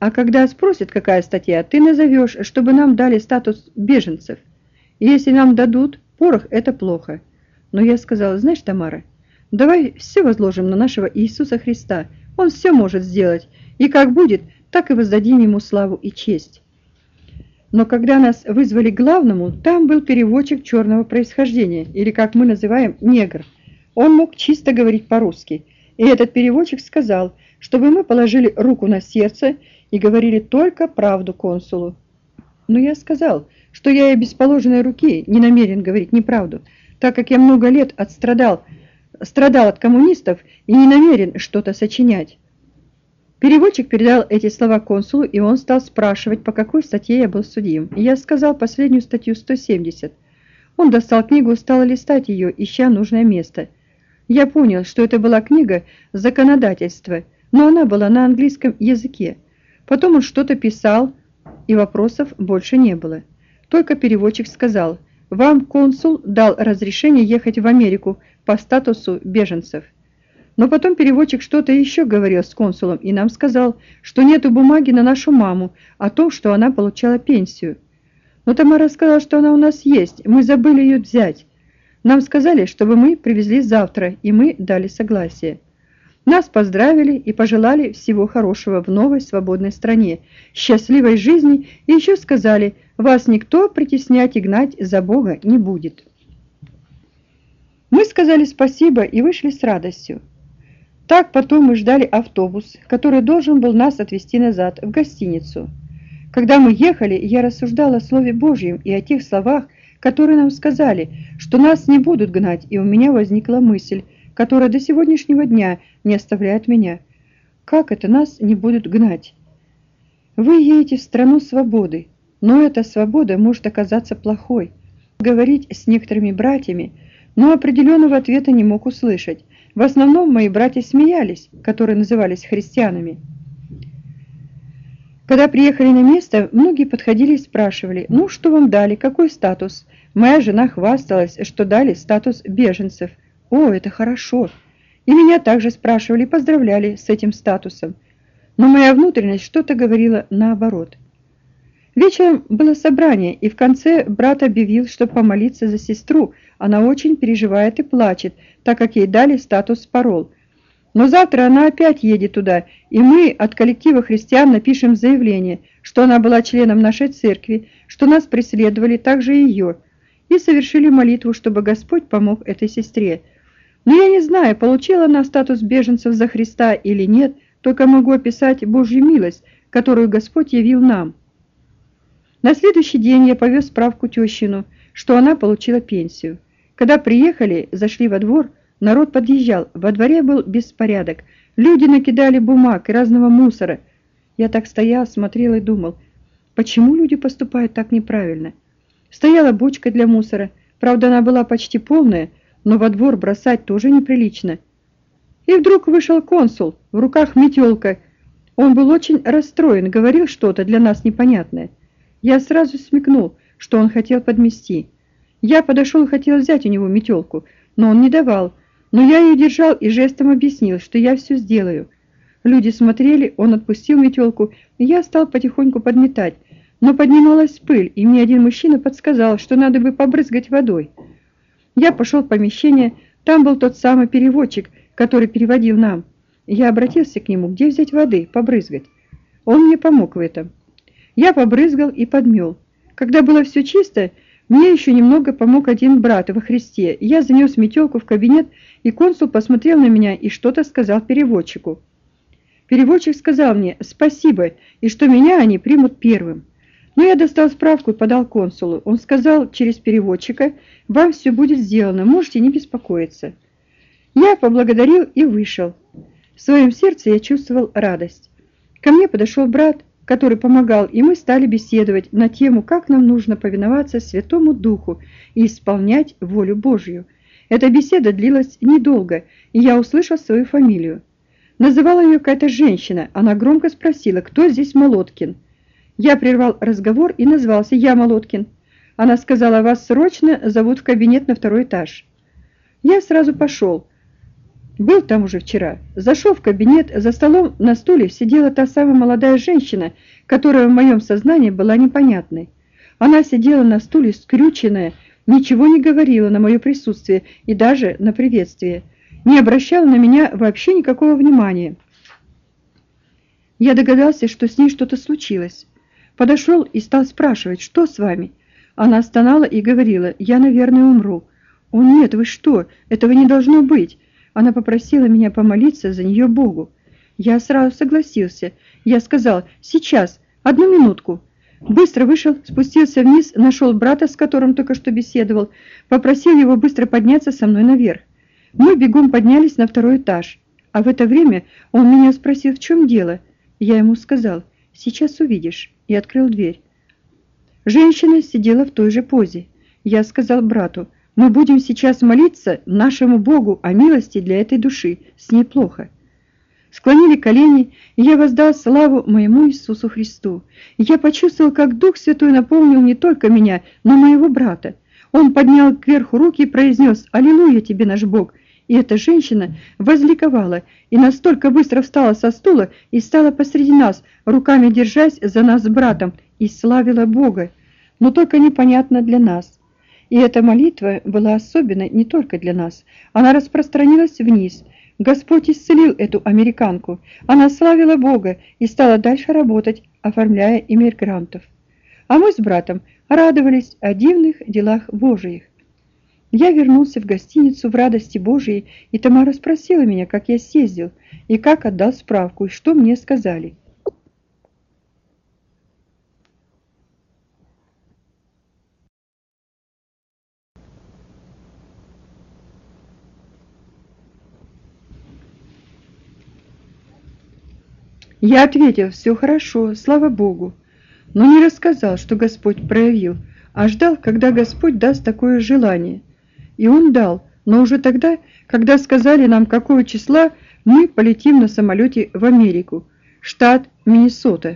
А когда спросят, какая статья, ты назовешь, чтобы нам дали статус беженцев. И если нам дадут порох, это плохо. Но я сказала: знаешь, Тамара, давай все возложим на нашего Иисуса Христа. Он все может сделать. И как будет, так и воздадим ему славу и честь. Но когда нас вызвали к главному, там был переводчик черного происхождения, или, как мы называем, негр. Он мог чисто говорить по-русски. И этот переводчик сказал, чтобы мы положили руку на сердце и говорили только правду консулу. Но я сказал, что я и без положенной руки не намерен говорить неправду, так как я много лет страдал от коммунистов и не намерен что-то сочинять. Переводчик передал эти слова консулу, и он стал спрашивать, по какой статье я был судим. И я сказал последнюю статью 170. Он достал книгу и стал листать ее, ища нужное место. Я понял, что это была книга законодательства, но она была на английском языке. Потом он что-то писал, и вопросов больше не было. Только переводчик сказал: «Вам консул дал разрешение ехать в Америку по статусу беженцев». Но потом переводчик что-то еще говорил с консулом и нам сказал, что нету бумаги на нашу маму о том, что она получала пенсию. Но Тамара сказала, что она у нас есть, мы забыли ее взять. Нам сказали, чтобы мы привезли завтра, и мы дали согласие. Нас поздравили и пожелали всего хорошего в новой свободной стране, счастливой жизни, и еще сказали: вас никто притеснять и гнать за Бога не будет. Мы сказали спасибо и вышли с радостью. Так потом мы ждали автобус, который должен был нас отвезти назад, в гостиницу. Когда мы ехали, я рассуждала о Слове Божьем и о тех словах, которые нам сказали, что нас не будут гнать, и у меня возникла мысль, которая до сегодняшнего дня не оставляет меня. Как это нас не будут гнать? Вы едете в страну свободы, но эта свобода может оказаться плохой. Говорить с некоторыми братьями, но определенного ответа не мог услышать. В основном мои братья смеялись, которые назывались христианами. Когда приехали на место, многие подходили и спрашивали: «Ну, что вам дали? Какой статус?» Моя жена хвасталась, что дали статус беженцев. «О, это хорошо!» И меня также спрашивали и поздравляли с этим статусом. Но моя внутренность что-то говорила наоборот. Вечером было собрание, и в конце брат объявил, что помолиться за сестру. Она очень переживает и плачет, так как ей дали статус парол. Но завтра она опять едет туда, и мы от коллектива христиан напишем заявление, что она была членом нашей церкви, что нас преследовали, также и ее, и совершили молитву, чтобы Господь помог этой сестре. Но я не знаю, получила она статус беженцев за Христа или нет, только могу описать Божью милость, которую Господь явил нам. На следующий день я повез справку тещину, что она получила пенсию. Когда приехали, зашли во двор, народ подъезжал, во дворе был беспорядок, люди накидали бумаг и разного мусора. Я так стоял, смотрел и думал, почему люди поступают так неправильно. Стояла бочка для мусора, правда она была почти полная, но во двор бросать тоже неприлично. И вдруг вышел консул, в руках метелка. Он был очень расстроен, говорил что-то для нас непонятное. Я сразу смекнул, что он хотел подмести. Я подошел и хотел взять у него метелку, но он не давал. Но я ее держал и жестом объяснил, что я все сделаю. Люди смотрели, он отпустил метелку, и я стал потихоньку подметать. Но поднималась пыль, и мне один мужчина подсказал, что надо бы побрызгать водой. Я пошел в помещение, там был тот самый переводчик, который переводил нам. Я обратился к нему, где взять воды, побрызгать. Он мне помог в этом. Я побрызгал и подмел. Когда было все чисто, мне еще немного помог один брат во Христе. Я занес метелку в кабинет, и консул посмотрел на меня и что-то сказал переводчику. Переводчик сказал мне «спасибо» и что меня они примут первым. Но я достал справку и подал консулу. Он сказал через переводчика «вам все будет сделано, можете не беспокоиться». Я поблагодарил и вышел. В своем сердце я чувствовал радость. Ко мне подошел брат, который помогал, и мы стали беседовать на тему, как нам нужно повиноваться Святому Духу и исполнять волю Божью. Эта беседа длилась недолго, и я услышал свою фамилию. Называла ее какая-то женщина. Она громко спросила, кто здесь Молоткин. Я прервал разговор и назвался «Я Молоткин». Она сказала, вас срочно зовут в кабинет на 2-й этаж. Я сразу пошел. Был там уже вчера. Зашел в кабинет, за столом на стуле сидела та самая молодая женщина, которая в моем сознании была непонятной. Она сидела на стуле скрюченная, ничего не говорила на мое присутствие и даже на приветствие. Не обращала на меня вообще никакого внимания. Я догадался, что с ней что-то случилось. Подошел и стал спрашивать, что с вами? Она стонала и говорила: «Я, наверное, умру». «О нет, вы что? Этого не должно быть». Она попросила меня помолиться за нее Богу. Я сразу согласился. Я сказал: «Сейчас, одну минутку». Быстро вышел, спустился вниз, нашел брата, с которым только что беседовал, попросил его быстро подняться со мной наверх. Мы бегом поднялись на второй этаж. А в это время он меня спросил, в чем дело. Я ему сказал: «Сейчас увидишь», и открыл дверь. Женщина сидела в той же позе. Я сказал брату: «Мы будем сейчас молиться нашему Богу о милости для этой души, с ней плохо». Склонили колени, и я воздал славу моему Иисусу Христу. И я почувствовал, как Дух Святой наполнил не только меня, но и моего брата. Он поднял кверху руки и произнес: «Аллилуйя тебе, наш Бог!» И эта женщина возликовала и настолько быстро встала со стула и стала посреди нас, руками держась за нас с братом, и славила Бога, но только непонятно для нас. И эта молитва была особенной не только для нас. Она распространилась вниз. Господь исцелил эту американку. Она славила Бога и стала дальше работать, оформляя иммигрантов. А мы с братом радовались о дивных делах Божиих. Я вернулся в гостиницу в радости Божией, и Тамара спросила меня, как я съездил, и как отдал справку, и что мне сказали. Я ответил: «Все хорошо, слава Богу», но не рассказал, что Господь проявил, а ждал, когда Господь даст такое желание. И Он дал, но уже тогда, когда сказали нам, какого числа мы полетим на самолете в Америку, штат Миннесота.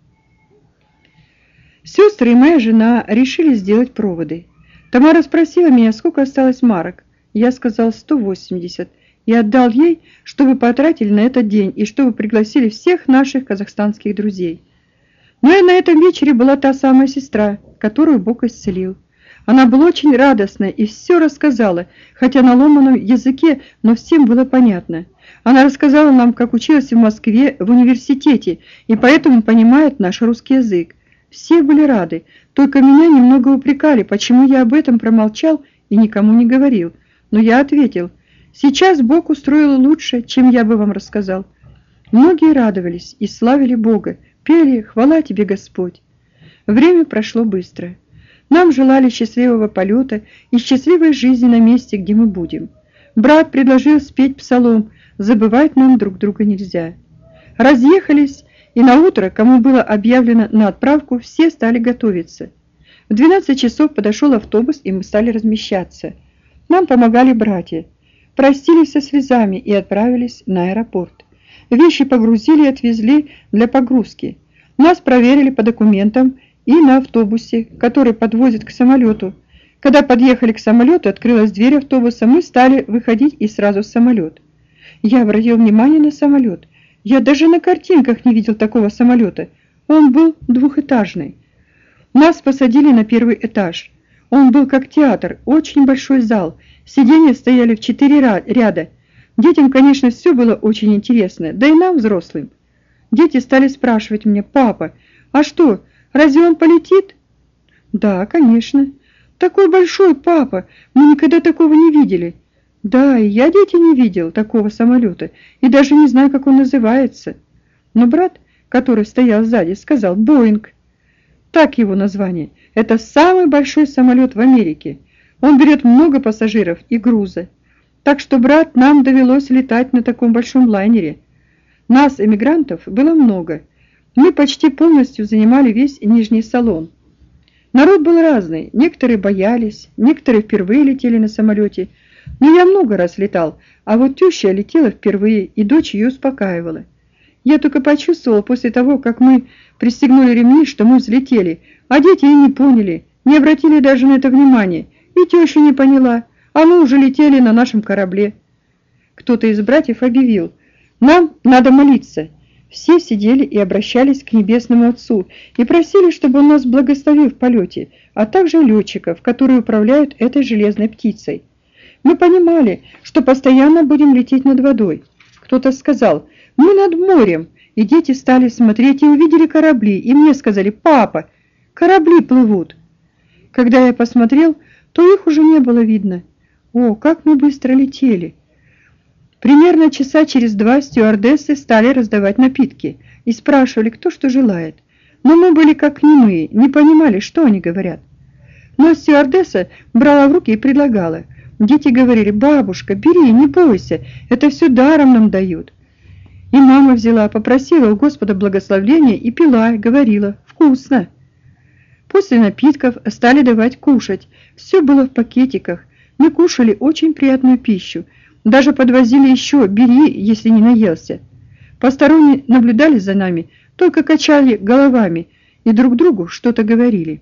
Сестры и моя жена решили сделать проводы. Тамара спросила меня, сколько осталось марок. Я сказал 180, и отдал ей, чтобы потратили на этот день и чтобы пригласили всех наших казахстанских друзей. Но и на этом вечере была та самая сестра, которую Бог исцелил. Она была очень радостная и все рассказала, хотя на ломаном языке, но всем было понятно. Она рассказала нам, как училась в Москве в университете, и поэтому понимает наш русский язык. Все были рады, только меня немного упрекали, почему я об этом промолчал и никому не говорил. Но я ответил: «Сейчас Бог устроил лучше, чем я бы вам рассказал». Многие радовались и славили Бога, пели «Хвала тебе, Господь». Время прошло быстро. Нам желали счастливого полета и счастливой жизни на месте, где мы будем. Брат предложил спеть псалом «Забывать нам друг друга нельзя». Разъехались, и наутро, кому было объявлено на отправку, все стали готовиться. В 12 часов подошел автобус, и мы стали размещаться. Нам помогали братья. Простились со слезами и отправились на аэропорт. Вещи погрузили и отвезли для погрузки. Нас проверили по документам и на автобусе, который подвозит к самолету. Когда подъехали к самолету, открылась дверь автобуса, мы стали выходить и сразу в самолет. Я обратил внимание на самолет. Я даже на картинках не видел такого самолета. Он был двухэтажный. Нас посадили на первый этаж. Он был как театр, очень большой зал. Сиденья стояли в 4 ряда. Детям, конечно, все было очень интересно, да и нам, взрослым. Дети стали спрашивать меня: «Папа, а что, разве он полетит?» «Да, конечно». «Такой большой, папа, мы никогда такого не видели». «Да, и я, дети, не видел такого самолета, и даже не знаю, как он называется». Но брат, который стоял сзади, сказал: «Боинг». Так его название. Это самый большой самолет в Америке. Он берет много пассажиров и груза. Так что, брат, нам довелось летать на таком большом лайнере. Нас, эмигрантов, было много. Мы почти полностью занимали весь нижний салон. Народ был разный. Некоторые боялись, некоторые впервые летели на самолете. Но я много раз летал, а вот теща летела впервые, и дочь ее успокаивала. Я только почувствовал после того, как мы пристегнули ремни, что мы взлетели, а дети и не поняли, не обратили даже на это внимания, и теща не поняла, а мы уже летели на нашем корабле. кто-то из братьев объявил: «Нам надо молиться». Все сидели и обращались к Небесному Отцу и просили, чтобы Он нас благословил в полете, а также летчиков, которые управляют этой железной птицей. Мы понимали, что постоянно будем лететь над водой. Кто-то сказал: «Мы над морем», и дети стали смотреть и увидели корабли, и мне сказали: «Папа, корабли плывут». Когда я посмотрел, то их уже не было видно. О, как мы быстро летели! Примерно часа через 2 стюардессы стали раздавать напитки и спрашивали, кто что желает. Но мы были как немые, не понимали, что они говорят. Но стюардесса брала в руки и предлагала. Дети говорили: «Бабушка, бери, не бойся, это все даром нам дают». И мама взяла, попросила у Господа благословения и пила, говорила: «Вкусно». После напитков стали давать кушать. Все было в пакетиках. Мы кушали очень приятную пищу. Даже подвозили еще: «Бери, если не наелся». Посторонние наблюдали за нами, только качали головами и друг другу что-то говорили.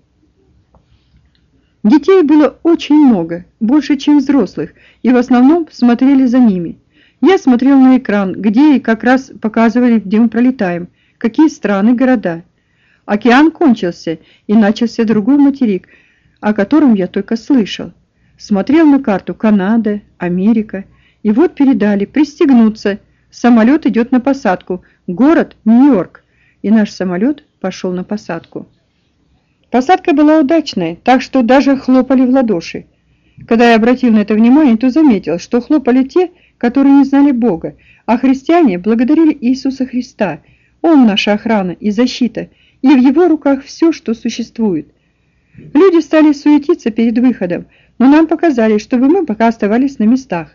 Детей было очень много, больше, чем взрослых, и в основном смотрели за ними. Я смотрел на экран, где и как раз показывали, где мы пролетаем, какие страны, города. Океан кончился, и начался другой материк, о котором я только слышал. Смотрел на карту: Канада, Америка. И вот передали: пристегнуться. Самолет идет на посадку. Город Нью-Йорк. И наш самолет пошел на посадку. Посадка была удачной, так что даже хлопали в ладоши. Когда я обратил на это внимание, то заметил, что хлопали те, которые не знали Бога, а христиане благодарили Иисуса Христа. Он наша охрана и защита, и в Его руках все, что существует. Люди стали суетиться перед выходом, но нам показали, чтобы мы пока оставались на местах.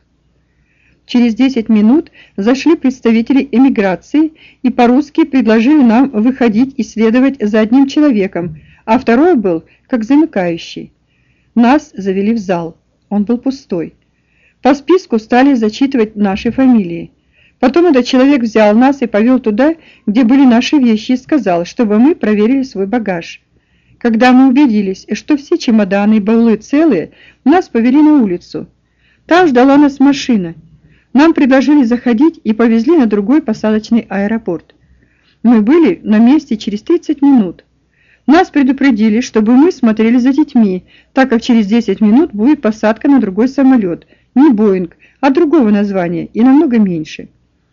Через 10 минут зашли представители эмиграции и по-русски предложили нам выходить и следовать за одним человеком, а второй был как замыкающий. Нас завели в зал. Он был пустой. По списку стали зачитывать наши фамилии. Потом этот человек взял нас и повел туда, где были наши вещи, и сказал, чтобы мы проверили свой багаж. Когда мы убедились, что все чемоданы и баулы целые, нас повели на улицу. Там ждала нас машина. Нам предложили заходить и повезли на другой посадочный аэропорт. Мы были на месте через 30 минут. Нас предупредили, чтобы мы смотрели за детьми, так как через 10 минут будет посадка на другой самолет, не Боинг, а другого названия и намного меньше.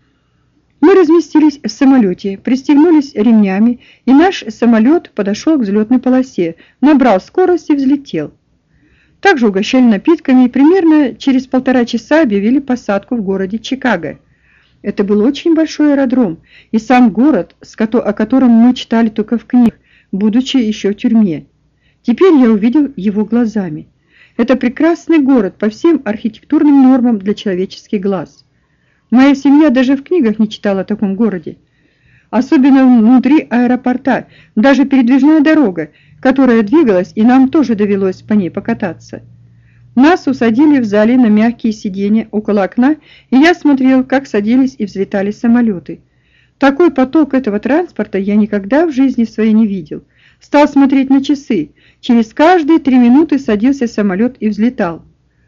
Мы разместились в самолете, пристегнулись ремнями, и наш самолет подошел к взлетной полосе, набрал скорость и взлетел. Также угощали напитками и примерно через 1,5 часа объявили посадку в городе Чикаго. Это был очень большой аэродром, и сам город, о котором мы читали только в книгах, будучи еще в тюрьме. Теперь я увидел его глазами. Это прекрасный город по всем архитектурным нормам для человеческих глаз. Моя семья даже в книгах не читала о таком городе. Особенно внутри аэропорта, даже передвижная дорога, которая двигалась, и нам тоже довелось по ней покататься. Нас усадили в зале на мягкие сиденья около окна, и я смотрел, как садились и взлетали самолеты. Такой поток этого транспорта я никогда в жизни своей не видел. Стал смотреть на часы. Через каждые 3 минуты садился самолет и взлетал.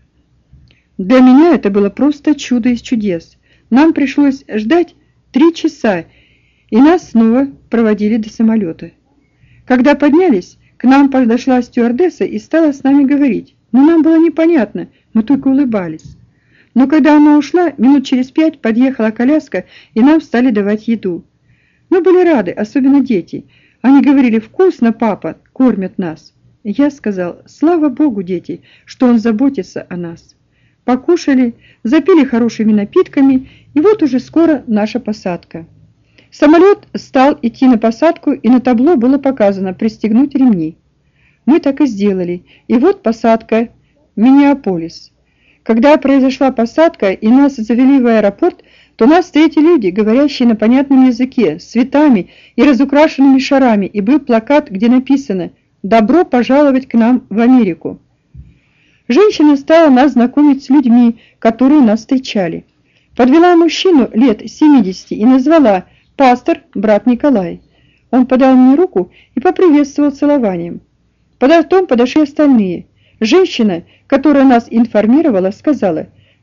Для меня это было просто чудо из чудес. Нам пришлось ждать 3 часа, и нас снова проводили до самолета. Когда поднялись, к нам подошла стюардесса и стала с нами говорить. Но нам было непонятно, мы только улыбались. Но когда она ушла, минут через 5 подъехала коляска, и нам стали давать еду. Мы были рады, особенно дети. Они говорили: «Вкусно, папа, кормят нас». И я сказал: «Слава Богу, дети, что Он заботится о нас». Покушали, запили хорошими напитками, и вот уже скоро наша посадка. Самолет стал идти на посадку, и на табло было показано «пристегнуть ремни». Мы так и сделали, и вот посадка Миннеаполис. Когда произошла посадка и нас завели в аэропорт, то нас встретили люди, говорящие на понятном языке, с цветами и разукрашенными шарами, и был плакат, где написано «Добро пожаловать к нам в Америку». Женщина стала нас знакомить с людьми, которые нас встречали. Подвела мужчину лет 70 и назвала «Пастор, брат Николай». Он подал мне руку и поприветствовал целованием. Потом подошли остальные. Женщина, которая нас информировала, сказала: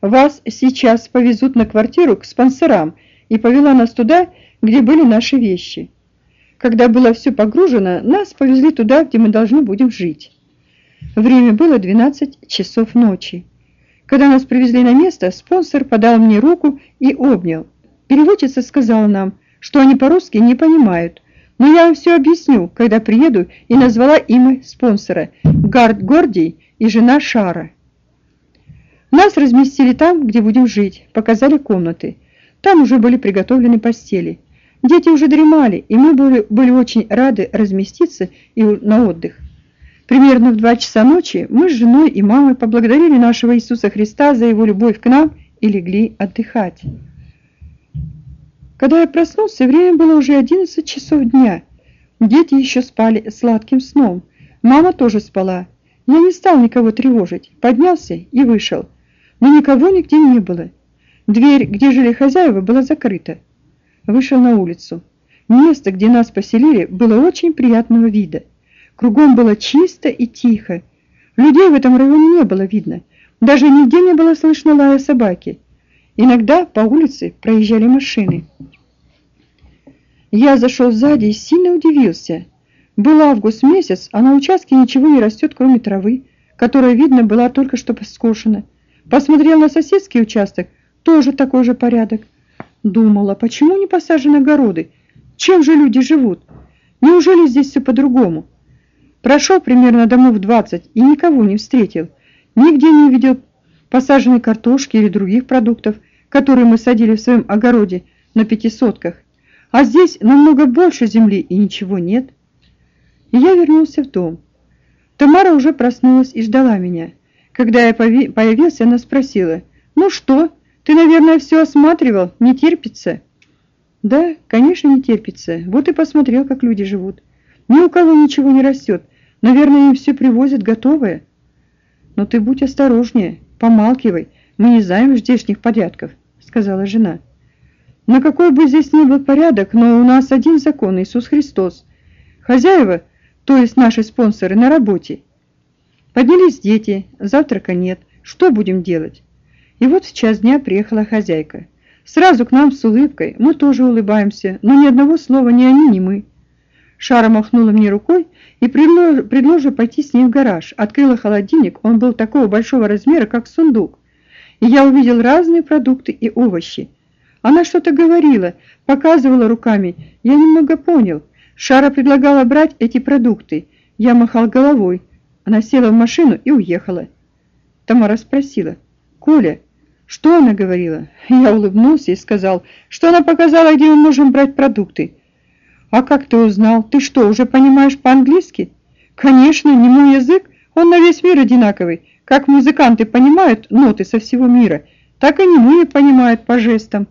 вас сейчас повезут на квартиру к спонсорам, и повела нас туда, где были наши вещи. Когда было все погружено, нас повезли туда, где мы должны будем жить. Время было 12 часов ночи. Когда нас привезли на место, спонсор подал мне руку и обнял. Переводчица сказала нам, что они по-русски не понимают, но я вам все объясню, когда приеду, и назвала имя спонсора – Гард Гордий и жена Шара. Нас разместили там, где будем жить, показали комнаты. Там уже были приготовлены постели. Дети уже дремали, и мы были очень рады разместиться и на отдых. Примерно в 2 часа ночи мы с женой и мамой поблагодарили нашего Иисуса Христа за Его любовь к нам и легли отдыхать. Когда я проснулся, время было уже 11 часов дня. Дети еще спали сладким сном. Мама тоже спала. Я не стал никого тревожить, поднялся и вышел. Но никого нигде не было. Дверь, где жили хозяева, была закрыта. Вышел на улицу. Место, где нас поселили, было очень приятного вида. Кругом было чисто и тихо. Людей в этом районе не было видно. Даже нигде не было слышно лая собаки. Иногда по улице проезжали машины. Я зашел сзади и сильно удивился. Был август месяц, а на участке ничего не растет, кроме травы, которая, видно, была только что поскошена. Посмотрел на соседский участок, тоже такой же порядок. Думала, почему не посажены огороды? Чем же люди живут? Неужели здесь все по-другому? Прошел примерно домов 20 и никого не встретил. Нигде не увидел посаженной картошки или других продуктов, которые мы садили в своем огороде на 5 сотках. А здесь намного больше земли и ничего нет. И я вернулся в дом. Тамара уже проснулась и ждала меня. Когда я появился, она спросила: «Ну что, ты, наверное, все осматривал? Не терпится?» «Да, конечно, не терпится. Вот и посмотрел, как люди живут. Ни у кого ничего не растет. Наверное, им все привозят готовое». «Но ты будь осторожнее, помалкивай. Мы не знаем здешних порядков», — сказала жена. «На какой бы здесь ни был порядок, но у нас один закон — Иисус Христос. Хозяева, то есть наши спонсоры, на работе. Поднялись дети, завтрака нет. Что будем делать?» И вот в час дня приехала хозяйка. Сразу к нам с улыбкой. Мы тоже улыбаемся, но ни одного слова ни они, ни мы. Шара махнула мне рукой и предложила пойти с ней в гараж. Открыла холодильник, он был такого большого размера, как сундук. И я увидел разные продукты и овощи. Она что-то говорила, показывала руками. Я немного понял. Шара предлагала брать эти продукты. Я махал головой. Она села в машину и уехала. Тамара спросила: «Коля, что она говорила?» Я улыбнулся и сказал, что она показала, где мы можем брать продукты. «А как ты узнал? Ты что, уже понимаешь по-английски?» «Конечно, не мой язык, он на весь мир одинаковый. Как музыканты понимают ноты со всего мира, так и немые понимают по жестам».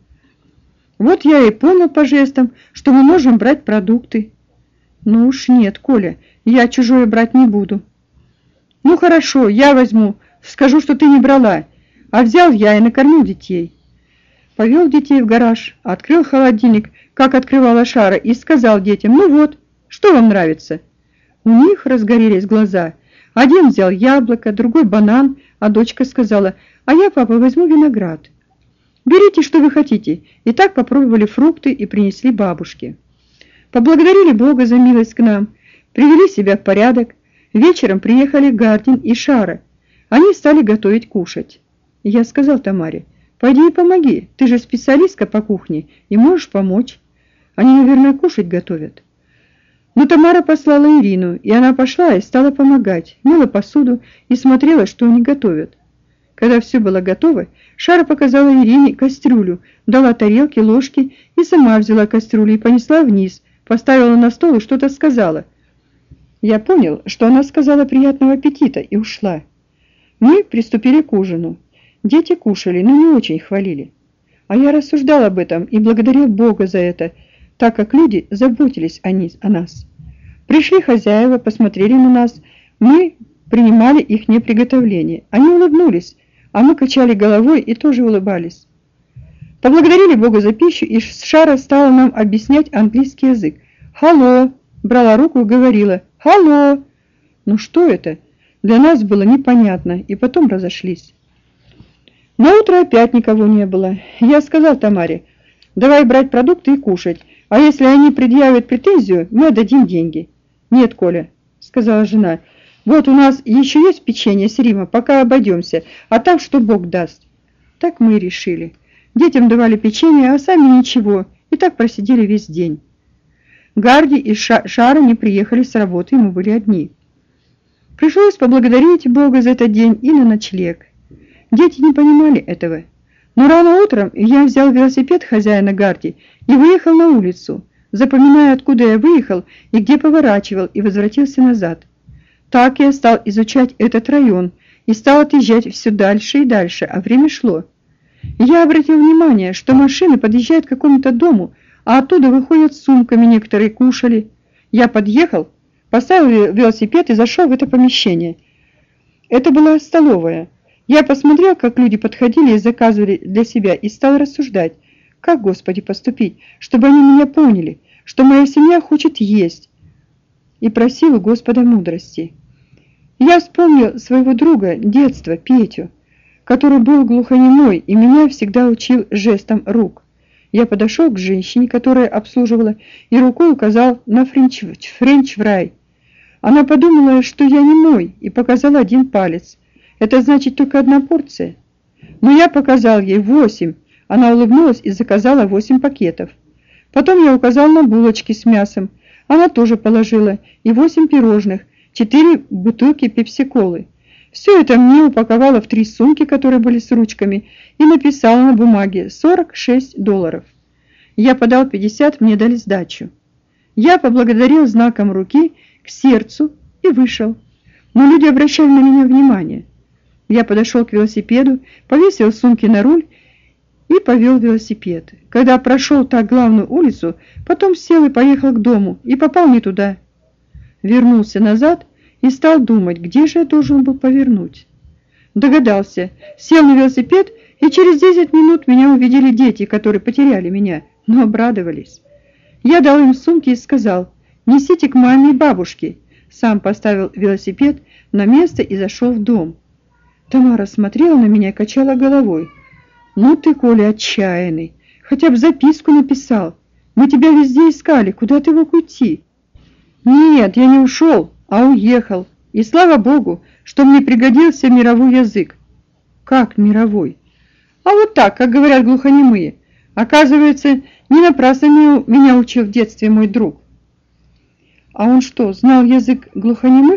Вот я и понял по жестам, что мы можем брать продукты. «Ну уж нет, Коля, я чужое брать не буду». «Ну хорошо, я возьму, скажу, что ты не брала». А взял я и накормил детей. Повел детей в гараж, открыл холодильник, как открывала Шара, и сказал детям: «Ну вот, что вам нравится?» У них разгорелись глаза. Один взял яблоко, другой банан, а дочка сказала: «А я, папа, возьму виноград». «Берите, что вы хотите». И так попробовали фрукты и принесли бабушке. Поблагодарили Бога за милость к нам, привели себя в порядок. Вечером приехали Гардин и Шара. Они стали готовить кушать. Я сказал Тамаре: «Пойди и помоги, ты же специалистка по кухне и можешь помочь. Они, наверное, кушать готовят». Но Тамара послала Ирину, и она пошла и стала помогать, мыла посуду и смотрела, что они готовят. Когда все было готово, Шара показала Ирине кастрюлю, дала тарелки, ложки и сама взяла кастрюлю и понесла вниз, поставила на стол и что-то сказала. Я понял, что она сказала «приятного аппетита» и ушла. Мы приступили к ужину. Дети кушали, но не очень хвалили. А я рассуждал об этом и благодарил Бога за это, так как люди заботились о нас. Пришли хозяева, посмотрели на нас, мы принимали их приготовление. Они улыбнулись, а мы качали головой и тоже улыбались. Поблагодарили Бога за пищу, и Шара стала нам объяснять английский язык. «Халло!» брала руку и говорила «Халло!». Ну что это? Для нас было непонятно, и потом разошлись. На утро опять никого не было. Я сказал Тамаре: давай брать продукты и кушать, а если они предъявят претензию, мы отдадим деньги. Нет, Коля, сказала жена, вот у нас еще есть печенье с Рима, пока обойдемся, а там что Бог даст. Так мы и решили. Детям давали печенье, а сами ничего, и так просидели весь день. Гарди и Шара не приехали с работы, и мы были одни. Пришлось поблагодарить Бога за этот день и на ночлег. Дети не понимали этого. Но рано утром я взял велосипед хозяина Гарди и выехал на улицу, запоминая, откуда я выехал и где поворачивал, и возвратился назад. Так я стал изучать этот район и стал отъезжать все дальше и дальше, а время шло. Я обратил внимание, что машины подъезжают к какому-то дому, а оттуда выходят с сумками, некоторые кушали. Я подъехал, поставил велосипед и зашел в это помещение. Это была столовая. Я посмотрел, как люди подходили и заказывали для себя, и стал рассуждать, как, Господи, поступить, чтобы они меня поняли, что моя семья хочет есть, и просил у Господа мудрости. Я вспомнил своего друга детства, Петю, который был глухонемой и меня всегда учил жестом рук. Я подошел к женщине, которая обслуживала, и рукой указал на френч-фрай. Она подумала, что я немой, и показала один палец. Это значит только одна порция. Но я показал ей 8. Она улыбнулась и заказала 8 пакетов. Потом я указал на булочки с мясом. Она тоже положила, и 8 пирожных, 4 бутылки пепси-колы. Все это мне упаковала в 3 сумки, которые были с ручками, и написала на бумаге $46. Я подал 50, мне дали сдачу. Я поблагодарил знаком руки к сердцу и вышел. Но люди обращали на меня внимание. Я подошел к велосипеду, повесил сумки на руль и повел велосипед. Когда прошел так главную улицу, потом сел и поехал к дому, и попал не туда. Вернулся назад и стал думать, где же я должен был повернуть. Догадался, сел на велосипед, и через 10 минут меня увидели дети, которые потеряли меня, но обрадовались. Я дал им сумки и сказал: несите к маме и бабушке. Сам поставил велосипед на место и зашел в дом. Тамара смотрела на меня и качала головой. Ну ты, Коля, отчаянный. Хотя бы записку написал. Мы тебя везде искали. Куда ты мог уйти? Нет, я не ушел, а уехал. И слава Богу, что мне пригодился мировой язык. Как мировой? А вот так, как говорят глухонемые. Оказывается, не напрасно меня учил в детстве мой друг. А он что, знал язык глухонемых?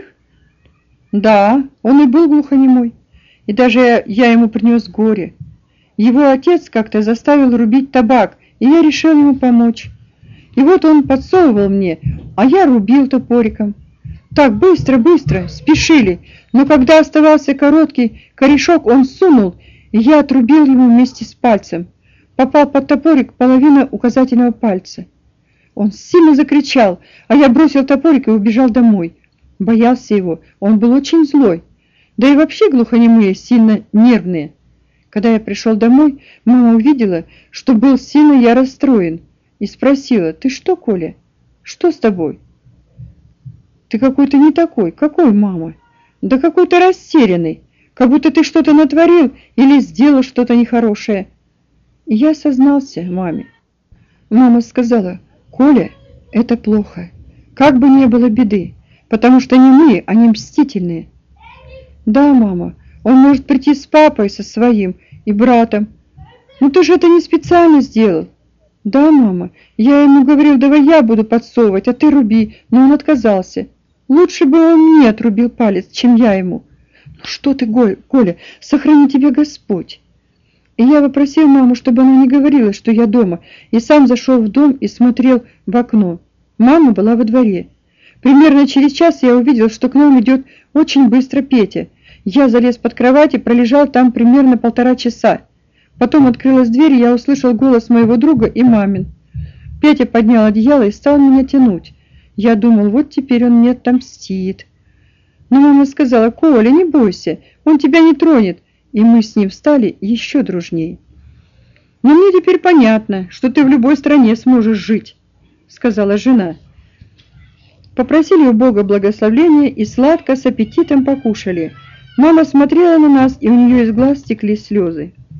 Да, он и был глухонемой. И даже я ему принес горе. Его отец как-то заставил рубить табак, и я решил ему помочь. И вот он подсовывал мне, а я рубил топориком. Так, быстро, быстро, спешили. Но когда оставался короткий корешок, он сунул, и я отрубил ему вместе с пальцем. Попал под топорик половина указательного пальца. Он сильно закричал, а я бросил топорик и убежал домой. Боялся его, он был очень злой. Да и вообще глухонемые сильно нервные. Когда я пришел домой, мама увидела, что был сильно я расстроен, и спросила: ты что, Коля? Что с тобой? Ты какой-то не такой. Какой, мама? Да какой-то растерянный, как будто ты что-то натворил или сделал что-то нехорошее. И я сознался маме. Мама сказала: Коля, это плохо. Как бы не было беды, потому что не мы, они мстительные. Да, мама, он может прийти с папой, со своим, и братом. Ну ты же это не специально сделал. Да, мама, я ему говорил: давай я буду подсовывать, а ты руби, но он отказался. Лучше бы он мне отрубил палец, чем я ему. Ну что ты, Коля, сохрани тебя Господь. И я попросил маму, чтобы она не говорила, что я дома, и сам зашел в дом и смотрел в окно. Мама была во дворе. Примерно через час я увидел, что к нам идет очень быстро Петя. Я залез под кровать и пролежал там примерно 1,5 часа. Потом открылась дверь, и я услышал голос моего друга и мамин. Петя поднял одеяло и стал меня тянуть. Я думал, вот теперь он мне отомстит. Но мама сказала: Коля, не бойся, он тебя не тронет. И мы с ним стали еще дружнее. Но мне теперь понятно, что ты в любой стране сможешь жить, сказала жена. Попросили у Бога благословения и сладко с аппетитом покушали. Мама смотрела на нас, и у нее из глаз текли слезы.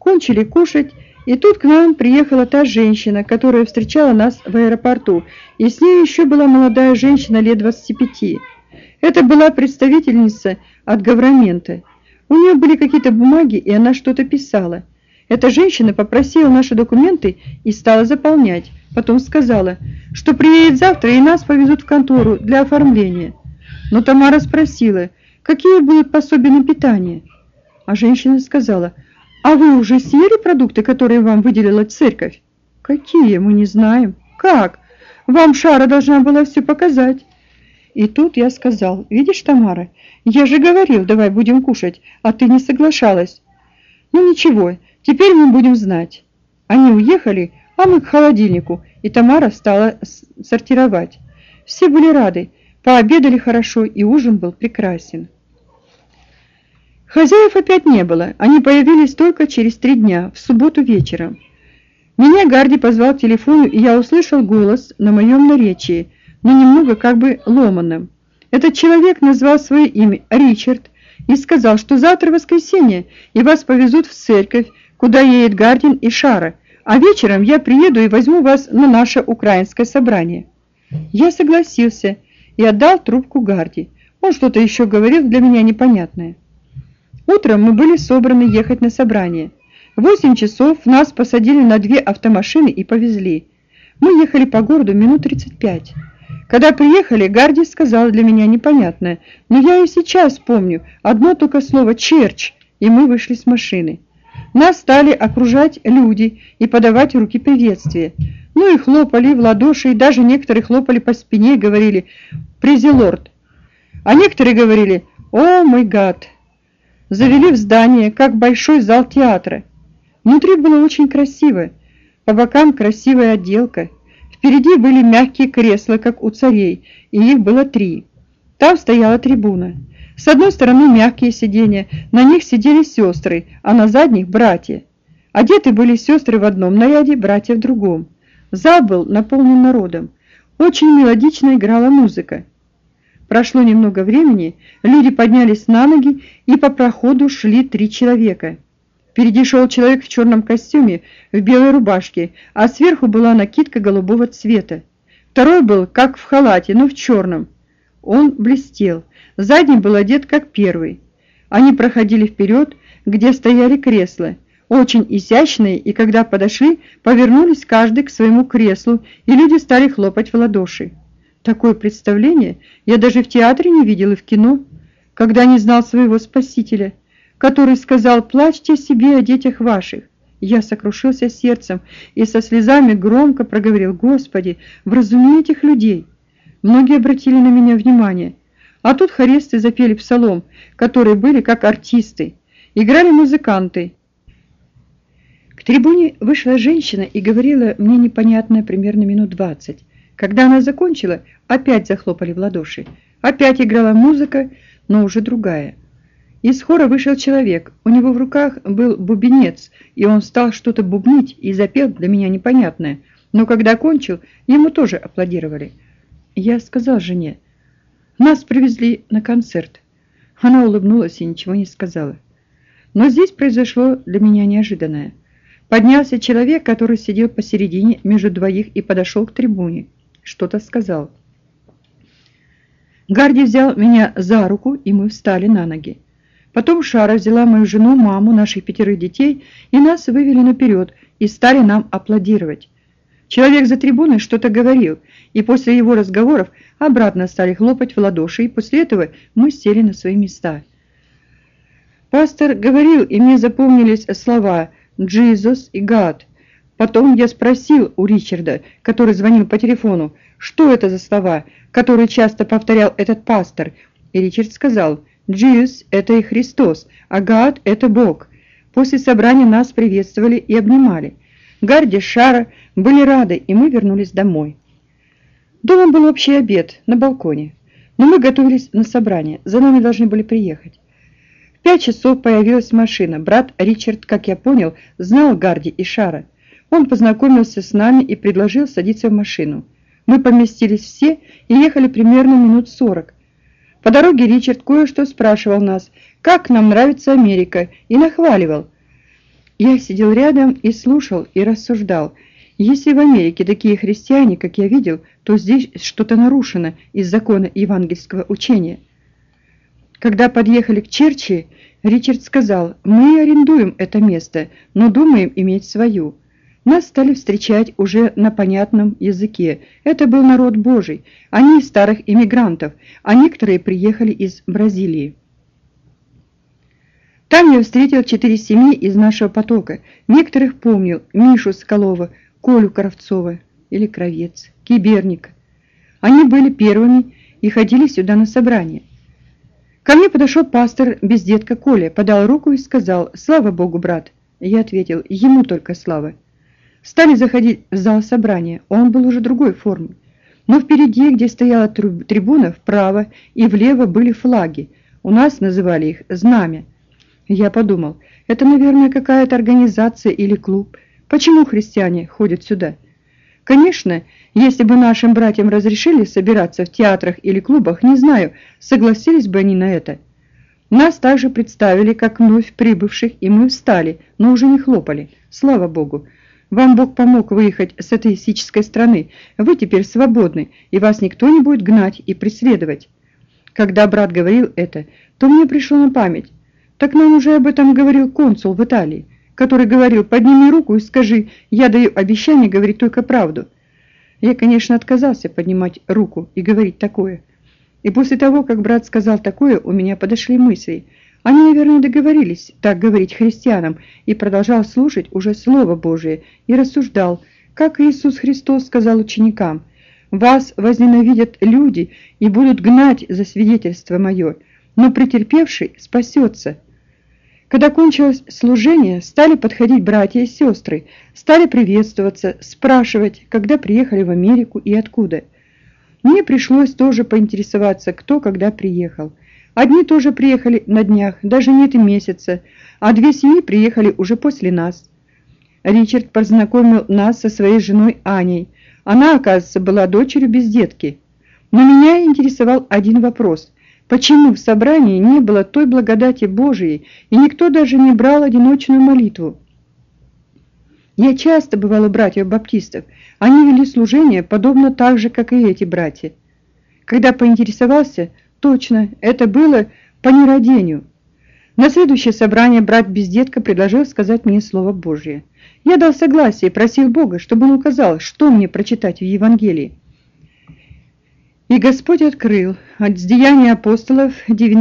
Кончили кушать, и тут к нам приехала та женщина, которая встречала нас в аэропорту, и с ней еще была молодая женщина лет 25. Это была представительница от Гаврамента. У нее были какие-то бумаги, и она что-то писала. Эта женщина попросила наши документы и стала заполнять. Потом сказала, что приедет завтра и нас повезут в контору для оформления. Но Тамара спросила, какие будут пособия на питание. А женщина сказала, а вы уже съели продукты, которые вам выделила церковь? Какие, мы не знаем. Как? Вам Шара должна была все показать. И тут я сказал, видишь, Тамара, я же говорил, давай будем кушать, а ты не соглашалась. Ну ничего, теперь мы будем знать. Они уехали, а мы к холодильнику, и Тамара стала сортировать. Все были рады, пообедали хорошо, и ужин был прекрасен. Хозяев опять не было, они появились только через 3 дня, в субботу вечером. Меня Гарди позвал к телефону, и я услышал голос на моем наречии, но немного как бы ломаным. Этот человек назвал свое имя Ричард и сказал, что завтра воскресенье, и вас повезут в церковь, куда едет Гардин и Шара, а вечером я приеду и возьму вас на наше украинское собрание. Я согласился и отдал трубку Гарди. Он что-то еще говорил для меня непонятное. Утром мы были собраны ехать на собрание. В 8 часов нас посадили на 2 автомашины и повезли. Мы ехали по городу минут 35. Когда приехали, Гарди сказал для меня непонятное, но я и сейчас помню одно только слово «черч», и мы вышли с машины. Нас стали окружать люди и подавать руки приветствия. Ну и хлопали в ладоши, и даже некоторые хлопали по спине и говорили «Презилорд». А некоторые говорили «О, мой гад». Завели в здание, как большой зал театра. Внутри было очень красиво, по бокам красивая отделка. Впереди были мягкие кресла, как у царей, и их было 3. Там стояла трибуна. С одной стороны мягкие сиденья, на них сидели сестры, а на задних братья. Одеты были сестры в одном наряде, братья в другом. Зал был наполнен народом. Очень мелодично играла музыка. Прошло немного времени, люди поднялись на ноги, и по проходу шли 3 человека. Впереди шел человек в черном костюме, в белой рубашке, а сверху была накидка голубого цвета. Второй был как в халате, но в черном. Он блестел. Задний был одет как первый. Они проходили вперед, где стояли кресла, очень изящные, и когда подошли, повернулись каждый к своему креслу, и люди стали хлопать в ладоши. Такое представление я даже в театре не видел и в кино, когда не знал своего Спасителя, который сказал «Плачьте себе о детях ваших». Я сокрушился сердцем и со слезами громко проговорил «Господи, вразуми этих людей». Многие обратили на меня внимание, а тут хористы запели псалом, которые были как артисты. Играли музыканты. К трибуне вышла женщина и говорила мне непонятное примерно минут 20. Когда она закончила, опять захлопали в ладоши. Опять играла музыка, но уже другая. Из хора вышел человек, у него в руках был бубенец, и он стал что-то бубнить и запел для меня непонятное. Но когда кончил, ему тоже аплодировали. Я сказал жене, нас привезли на концерт. Она улыбнулась и ничего не сказала. Но здесь произошло для меня неожиданное. Поднялся человек, который сидел посередине между двоих и подошел к трибуне. Что-то сказал. Гарди взял меня за руку, и мы встали на ноги. Потом Шара взяла мою жену, маму, наших 5 детей, и нас вывели наперед, и стали нам аплодировать. Человек за трибуной что-то говорил, и после его разговоров обратно стали хлопать в ладоши, и после этого мы сели на свои места. Пастор говорил, и мне запомнились слова «Jesus» и «God». Потом я спросил у Ричарда, который звонил по телефону, что это за слова, которые часто повторял этот пастор, и Ричард сказал «Jesus – это и Христос, а God – это Бог». После собрания нас приветствовали и обнимали. Гарди, Шара были рады, и мы вернулись домой. Дома был общий обед на балконе, но мы готовились на собрание, за нами должны были приехать. В 5 часов появилась машина. Брат Ричард, как я понял, знал Гарди и Шара. Он познакомился с нами и предложил садиться в машину. Мы поместились все и ехали примерно минут 40. По дороге Ричард кое-что спрашивал нас, как нам нравится Америка, и нахваливал. Я сидел рядом и слушал, и рассуждал. Если в Америке такие христиане, как я видел, то здесь что-то нарушено из закона евангельского учения. Когда подъехали к Черчи, Ричард сказал: «Мы арендуем это место, но думаем иметь свою». Нас стали встречать уже на понятном языке. Это был народ Божий, они из старых иммигрантов, а некоторые приехали из Бразилии. Там я встретил 4 семьи из нашего потока. Некоторых помнил: Мишу Соколова, Колю Коровцова или Кровец, Киберника. Они были первыми и ходили сюда на собрание. Ко мне подошел пастор Бездетка Коля, подал руку и сказал: «Слава Богу, брат». Я ответил: «Ему только слава». Стали заходить в зал собрания, он был уже другой формы. Но впереди, где стояла трибуна, вправо и влево были флаги. У нас называли их «Знамя». Я подумал: это, наверное, какая-то организация или клуб. Почему христиане ходят сюда? Конечно, если бы нашим братьям разрешили собираться в театрах или клубах, не знаю, согласились бы они на это. Нас также представили как вновь прибывших, и мы встали, но уже не хлопали. Слава Богу! Вам Бог помог выехать с атеистической страны. Вы теперь свободны, и вас никто не будет гнать и преследовать. Когда брат говорил это, то мне пришло на память: так нам уже об этом говорил консул в Италии, который говорил: подними руку и скажи: я даю обещание говорить только правду. Я, конечно, отказался поднимать руку и говорить такое. И после того, как брат сказал такое, у меня подошли мысли. Они, наверное, договорились так говорить христианам, и продолжал слушать уже Слово Божие и рассуждал, как Иисус Христос сказал ученикам: «Вас возненавидят люди и будут гнать за свидетельство мое, но претерпевший спасется». Когда кончилось служение, стали подходить братья и сестры, стали приветствоваться, спрашивать, когда приехали в Америку и откуда. Мне пришлось тоже поинтересоваться, кто когда приехал. Одни тоже приехали на днях, даже нет и месяца, а 2 семьи приехали уже после нас. Ричард познакомил нас со своей женой Аней. Она, оказывается, была дочерью Бездетки. Но меня интересовал один вопрос: почему в собрании не было той благодати Божией, и никто даже не брал одиночную молитву? Я часто бывал у братьев-баптистов. Они вели служение подобно так же, как и эти братья. Когда поинтересовался, точно, это было по нерадению. На следующее собрание брат Бездетка предложил сказать мне Слово Божье. Я дал согласие и просил Бога, чтобы он указал, что мне прочитать в Евангелии. И Господь открыл от Деяний апостолов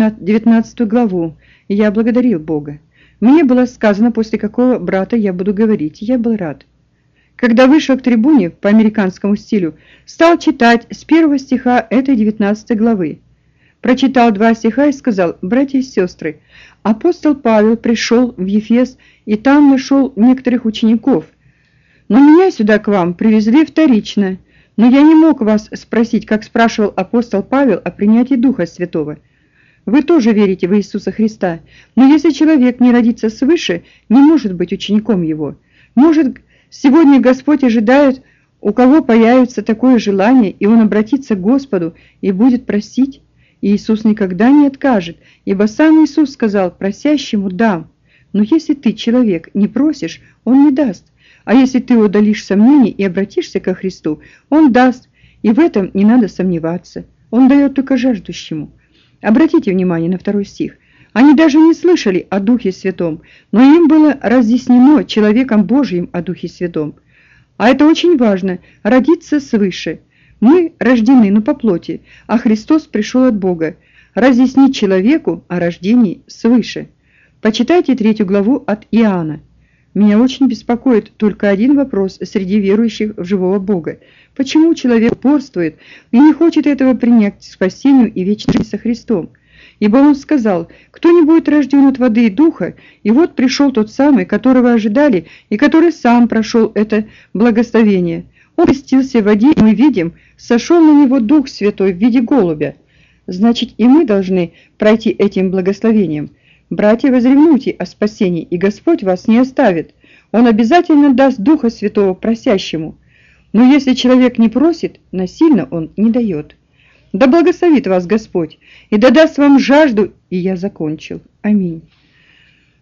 19 главу, и я благодарил Бога. Мне было сказано, после какого брата я буду говорить, и я был рад. Когда вышел к трибуне по американскому стилю, стал читать с 1 стиха этой 19 главы. Прочитал 2 стиха и сказал: «Братья и сестры, апостол Павел пришел в Ефес и там нашел некоторых учеников. Но меня сюда к вам привезли вторично. Но я не мог вас спросить, как спрашивал апостол Павел, о принятии Духа Святого. Вы тоже верите в Иисуса Христа, но если человек не родится свыше, не может быть учеником Его. Может, сегодня Господь ожидает, у кого появится такое желание, и он обратится к Господу и будет просить? И Иисус никогда не откажет, ибо сам Иисус сказал: просящему дам. Но если ты, человек, не просишь, он не даст. А если ты удалишь сомнений и обратишься ко Христу, он даст, и в этом не надо сомневаться. Он дает только жаждущему». Обратите внимание на 2 стих. Они даже не слышали о Духе Святом, но им было разъяснено человеком Божьим о Духе Святом. А это очень важно – родиться свыше. Мы рождены, но по плоти, а Христос пришел от Бога. Разъяснить человеку о рождении свыше. Почитайте 3 главу от Иоанна. Меня очень беспокоит только один вопрос среди верующих в живого Бога. Почему человек упорствует и не хочет этого принять к спасению и вечной жизни со Христом? Ибо он сказал: «Кто не будет рожден от воды и духа, и вот пришел тот самый, которого ожидали, и который сам прошел это благословение. Он крестился в воде, и мы видим, сошел на него Дух Святой в виде голубя». Значит, и мы должны пройти этим благословением. Братья, возревнуйте о спасении, и Господь вас не оставит. Он обязательно даст Духа Святого просящему. Но если человек не просит, насильно он не дает. Да благословит вас Господь, и да даст вам жажду, и я закончил. Аминь.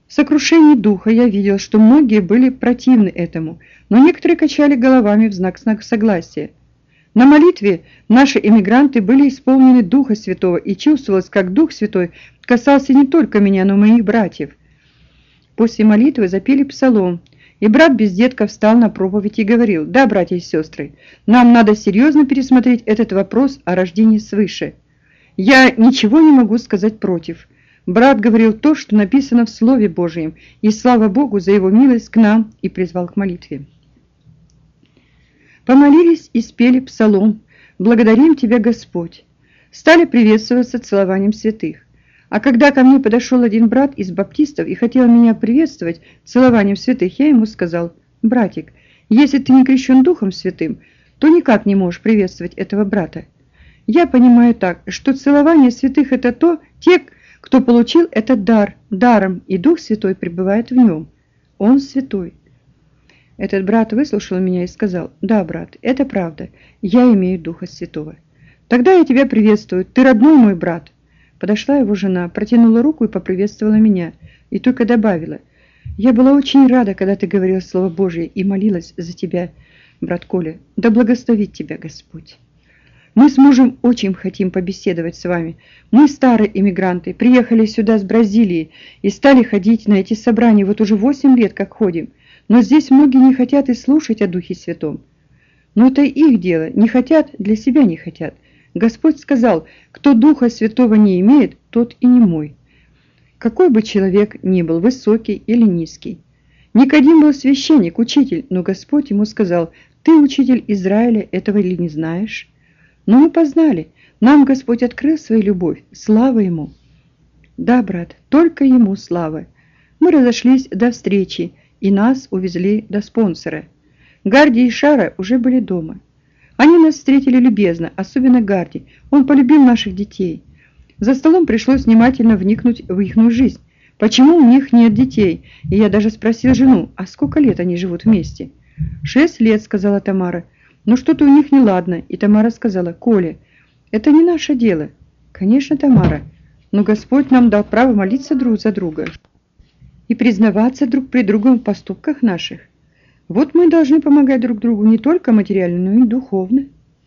В сокрушении духа я видел, что многие были противны этому, но некоторые качали головами в знак согласия. На молитве наши эмигранты были исполнены Духа Святого, и чувствовалось, как Дух Святой касался не только меня, но и моих братьев. После молитвы запели псалом, и брат Бездетка встал на проповедь и говорил: «Да, братья и сестры, нам надо серьезно пересмотреть этот вопрос о рождении свыше. Я ничего не могу сказать против. Брат говорил то, что написано в Слове Божьем, и слава Богу за его милость к нам, и призвал к молитве». Помолились и спели псалом «Благодарим Тебя, Господь». Стали приветствоваться целованием святых. А когда ко мне подошел один брат из баптистов и хотел меня приветствовать целованием святых, я ему сказал: «Братик, если ты не крещен Духом Святым, то никак не можешь приветствовать этого брата. Я понимаю так, что целование святых – это те, кто получил этот дар, даром, и Дух Святой пребывает в нем. Он святой». Этот брат выслушал меня и сказал: «Да, брат, это правда, я имею Духа Святого. Тогда я тебя приветствую, ты родной мой брат». Подошла его жена, протянула руку и поприветствовала меня, и только добавила: «Я была очень рада, когда ты говорил Слово Божие, и молилась за тебя, брат Коля. Да благословит тебя Господь. Мы с мужем очень хотим побеседовать с вами. Мы старые эмигранты, приехали сюда с Бразилии и стали ходить на эти собрания, вот уже 8 лет как ходим. Но здесь многие не хотят и слушать о Духе Святом. Но это их дело, не хотят, для себя не хотят. Господь сказал: кто Духа Святого не имеет, тот и не мой. Какой бы человек ни был, высокий или низкий. Никодим был священник, учитель, но Господь ему сказал: ты учитель Израиля, этого ли не знаешь? Но мы познали, нам Господь открыл свою любовь, слава Ему. Да, брат, только Ему слава. Мы разошлись до встречи, и нас увезли до спонсора. Гарди и Шара уже были дома. Они нас встретили любезно, особенно Гарди. Он полюбил наших детей. За столом пришлось внимательно вникнуть в их жизнь. Почему у них нет детей? И я даже спросил жену: а сколько лет они живут вместе? 6 лет, сказала Тамара. Но что-то у них неладно. И Тамара сказала: Коля, это не наше дело. Конечно, Тамара, но Господь нам дал право молиться друг за друга и признаваться друг при другом в поступках наших. Вот мы должны помогать друг другу не только материально, но и духовно.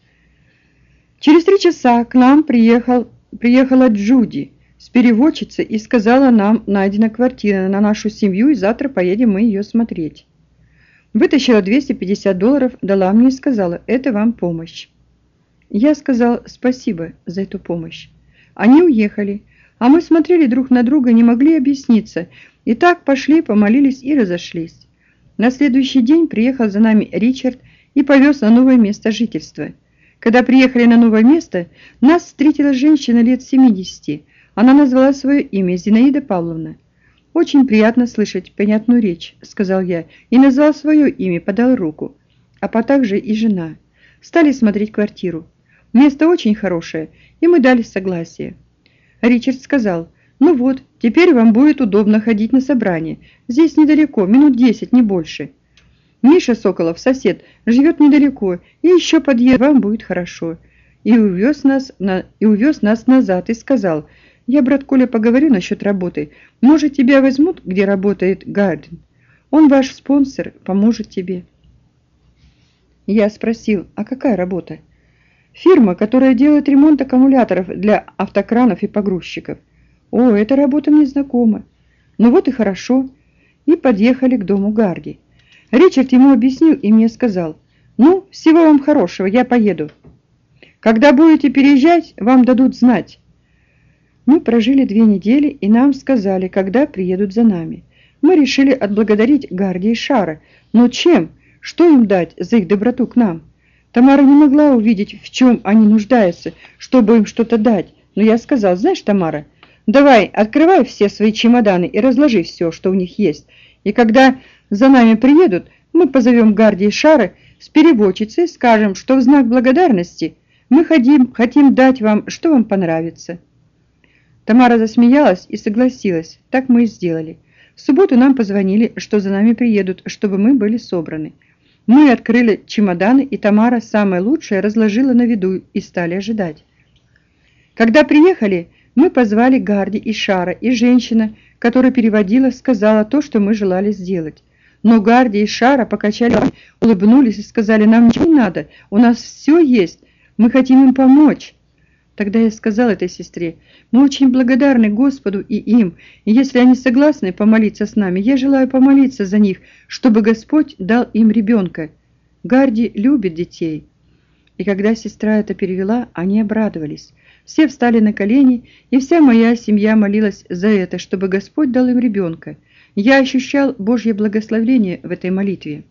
Через 3 часа к нам приехала Джуди с переводчицей и сказала: нам найдена квартира на нашу семью, и завтра поедем мы ее смотреть. Вытащила $250, дала мне и сказала: это вам помощь. Я сказал спасибо за эту помощь. Они уехали, а мы смотрели друг на друга, не могли объясниться, и так пошли, помолились и разошлись. На следующий день приехал за нами Ричард и повез на новое место жительства. Когда приехали на новое место, нас встретила женщина лет 70. Она назвала свое имя Зинаида Павловна. «Очень приятно слышать понятную речь», — сказал я, и назвал свое имя, подал руку. А также и жена. Стали смотреть квартиру. Место очень хорошее, и мы дали согласие. Ричард сказал: «Ну вот, теперь вам будет удобно ходить на собрание. Здесь недалеко, минут 10, не больше. Миша Соколов, сосед, живет недалеко, и еще подъезд, вам будет хорошо». И увез нас назад и сказал: «Я, брат Коля, поговорю насчет работы. Может, тебя возьмут, где работает Гарден? Он ваш спонсор, поможет тебе». Я спросил: «А какая работа?» «Фирма, которая делает ремонт аккумуляторов для автокранов и погрузчиков». «О, эта работа мне знакома». «Ну вот и хорошо». И подъехали к дому Гарди. Ричард ему объяснил и мне сказал: «Ну, всего вам хорошего, я поеду. Когда будете переезжать, вам дадут знать». Мы прожили 2 недели, и нам сказали, когда приедут за нами. Мы решили отблагодарить Гарди и Шара. Но чем? Что им дать за их доброту к нам? Тамара не могла увидеть, в чем они нуждаются, чтобы им что-то дать. Но я сказал: «Знаешь, Тамара, давай, открывай все свои чемоданы и разложи все, что у них есть. И когда за нами приедут, мы позовем Гарди и Шара с переводчицей и скажем, что в знак благодарности мы хотим дать вам, что вам понравится». Тамара засмеялась и согласилась. Так мы и сделали. В субботу нам позвонили, что за нами приедут, чтобы мы были собраны. Мы открыли чемоданы, и Тамара самое лучшее разложила на виду и стали ожидать. Когда приехали, Мы позвали Гарди и Шара, и женщина, которая переводила, сказала то, что мы желали сделать. Но Гарди и Шара покачали головой, улыбнулись и сказали: «Нам ничего не надо, у нас все есть, мы хотим им помочь». Тогда я сказал этой сестре: «Мы очень благодарны Господу и им, и если они согласны помолиться с нами, я желаю помолиться за них, чтобы Господь дал им ребенка. Гарди любит детей». И когда сестра это перевела, они обрадовались. Все встали на колени, и вся моя семья молилась за это, чтобы Господь дал им ребенка. Я ощущал Божье благословение в этой молитве.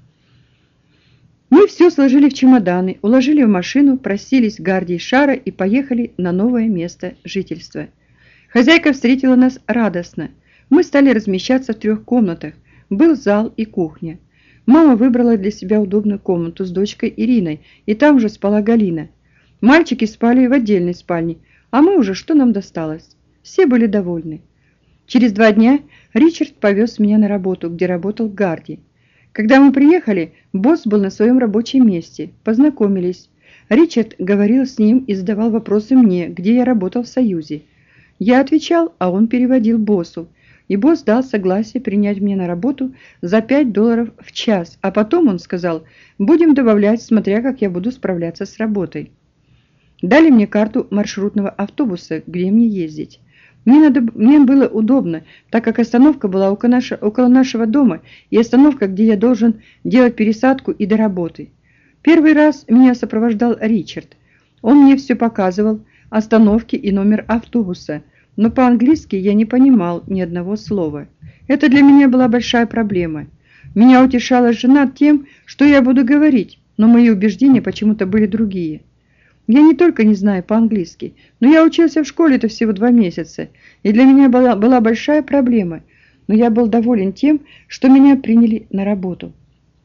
Мы все сложили в чемоданы, уложили в машину, простились Гарди и Шара и поехали на новое место жительства. Хозяйка встретила нас радостно. Мы стали размещаться в 3 комнатах. Был зал и кухня. Мама выбрала для себя удобную комнату с дочкой Ириной, и там же спала Галина. Мальчики спали в отдельной спальне, а мы уже что нам досталось. Все были довольны. Через 2 дня Ричард повез меня на работу, где работал Гарди. Когда мы приехали, босс был на своем рабочем месте. Познакомились. Ричард говорил с ним и задавал вопросы мне, где я работал в Союзе. Я отвечал, а он переводил боссу. И босс дал согласие принять меня на работу за $5 в час. А потом он сказал: «Будем добавлять, смотря как я буду справляться с работой». Дали мне карту маршрутного автобуса, где мне ездить. Мне было удобно, так как остановка была около нашего дома и остановка, где я должен делать пересадку и до работы. Первый раз меня сопровождал Ричард. Он мне все показывал, остановки и номер автобуса, но по-английски я не понимал ни одного слова. Это для меня была большая проблема. Меня утешала жена тем, что я буду говорить, но мои убеждения почему-то были другие. Я не только не знаю по-английски, но я учился в школе-то всего 2 месяца, и для меня была большая проблема, но я был доволен тем, что меня приняли на работу.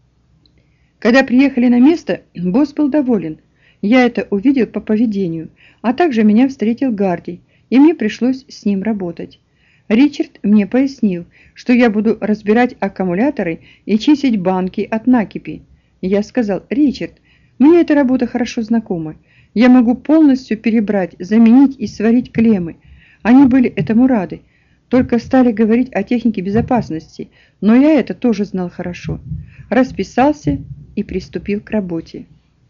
Когда приехали на место, босс был доволен. Я это увидел по поведению, а также меня встретил Гарди, и мне пришлось с ним работать. Ричард мне пояснил, что я буду разбирать аккумуляторы и чистить банки от накипи. Я сказал: «Ричард, мне эта работа хорошо знакома. Я могу полностью перебрать, заменить и сварить клеммы». Они были этому рады, только стали говорить о технике безопасности, но я это тоже знал хорошо. Расписался и приступил к работе.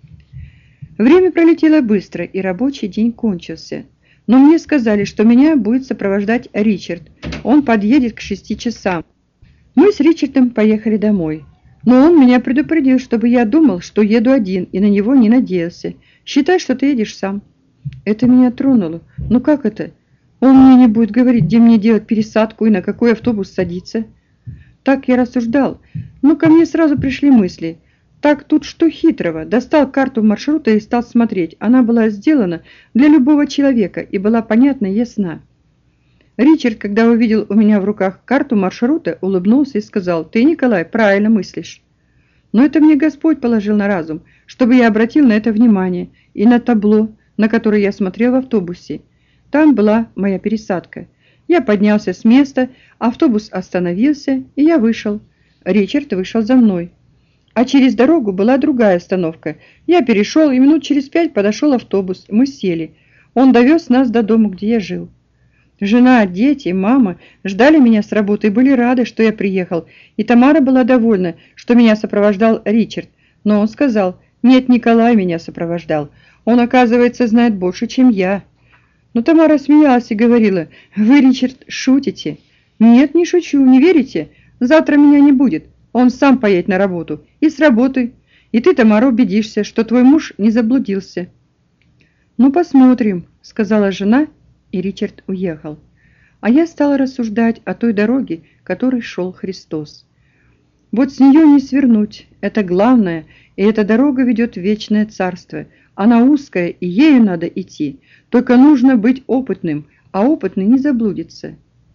Время пролетело быстро, и рабочий день кончился. Но мне сказали, что меня будет сопровождать Ричард. Он подъедет к 6 часам. Мы с Ричардом поехали домой. Но он меня предупредил, чтобы я думал, что еду один, и на него не надеялся. «Считай, что ты едешь сам». Это меня тронуло. Ну как это? Он мне не будет говорить, где мне делать пересадку и на какой автобус садиться. Так я рассуждал. Но ко мне сразу пришли мысли. Так тут что хитрого? Достал карту маршрута и стал смотреть. Она была сделана для любого человека и была понятна и ясна. Ричард, когда увидел у меня в руках карту маршрута, улыбнулся и сказал: «Ты, Николай, правильно мыслишь». Но это мне Господь положил на разум, чтобы я обратил на это внимание, и на табло, на которое я смотрел в автобусе. Там была моя пересадка. Я поднялся с места, автобус остановился, и я вышел. Ричард вышел за мной. А через дорогу была другая остановка. Я перешел, и минут через 5 подошел автобус. Мы сели. Он довез нас до дома, где я жил. Жена, дети, мама ждали меня с работы и были рады, что я приехал. И Тамара была довольна, что меня сопровождал Ричард. Но он сказал: «Нет, Николай меня сопровождал. Он, оказывается, знает больше, чем я». Но Тамара смеялась и говорила: «Вы, Ричард, шутите». «Нет, не шучу, не верите? Завтра меня не будет. Он сам поедет на работу. И с работы. И ты, Тамара, убедишься, что твой муж не заблудился». «Ну, посмотрим», — сказала жена, и Ричард уехал. А я стала рассуждать о той дороге, которой шел Христос. Вот с нее не свернуть, это главное, и эта дорога ведет в вечное царство. Она узкая, и ею надо идти, только нужно быть опытным, а опытный не заблудится.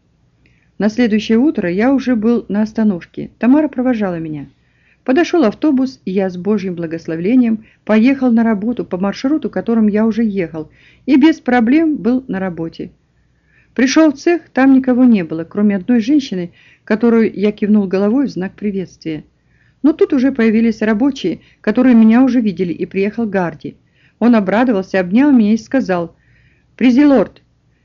На следующее утро я уже был на остановке, Тамара провожала меня. Подошел автобус, и я с Божьим благословением поехал на работу по маршруту, которым я уже ехал, и без проблем был на работе. Пришел в цех, там никого не было, кроме одной женщины, которую я кивнул головой в знак приветствия. Но тут уже появились рабочие, которые меня уже видели, и приехал Гарди. Он обрадовался, обнял меня и сказал: «Призилорд,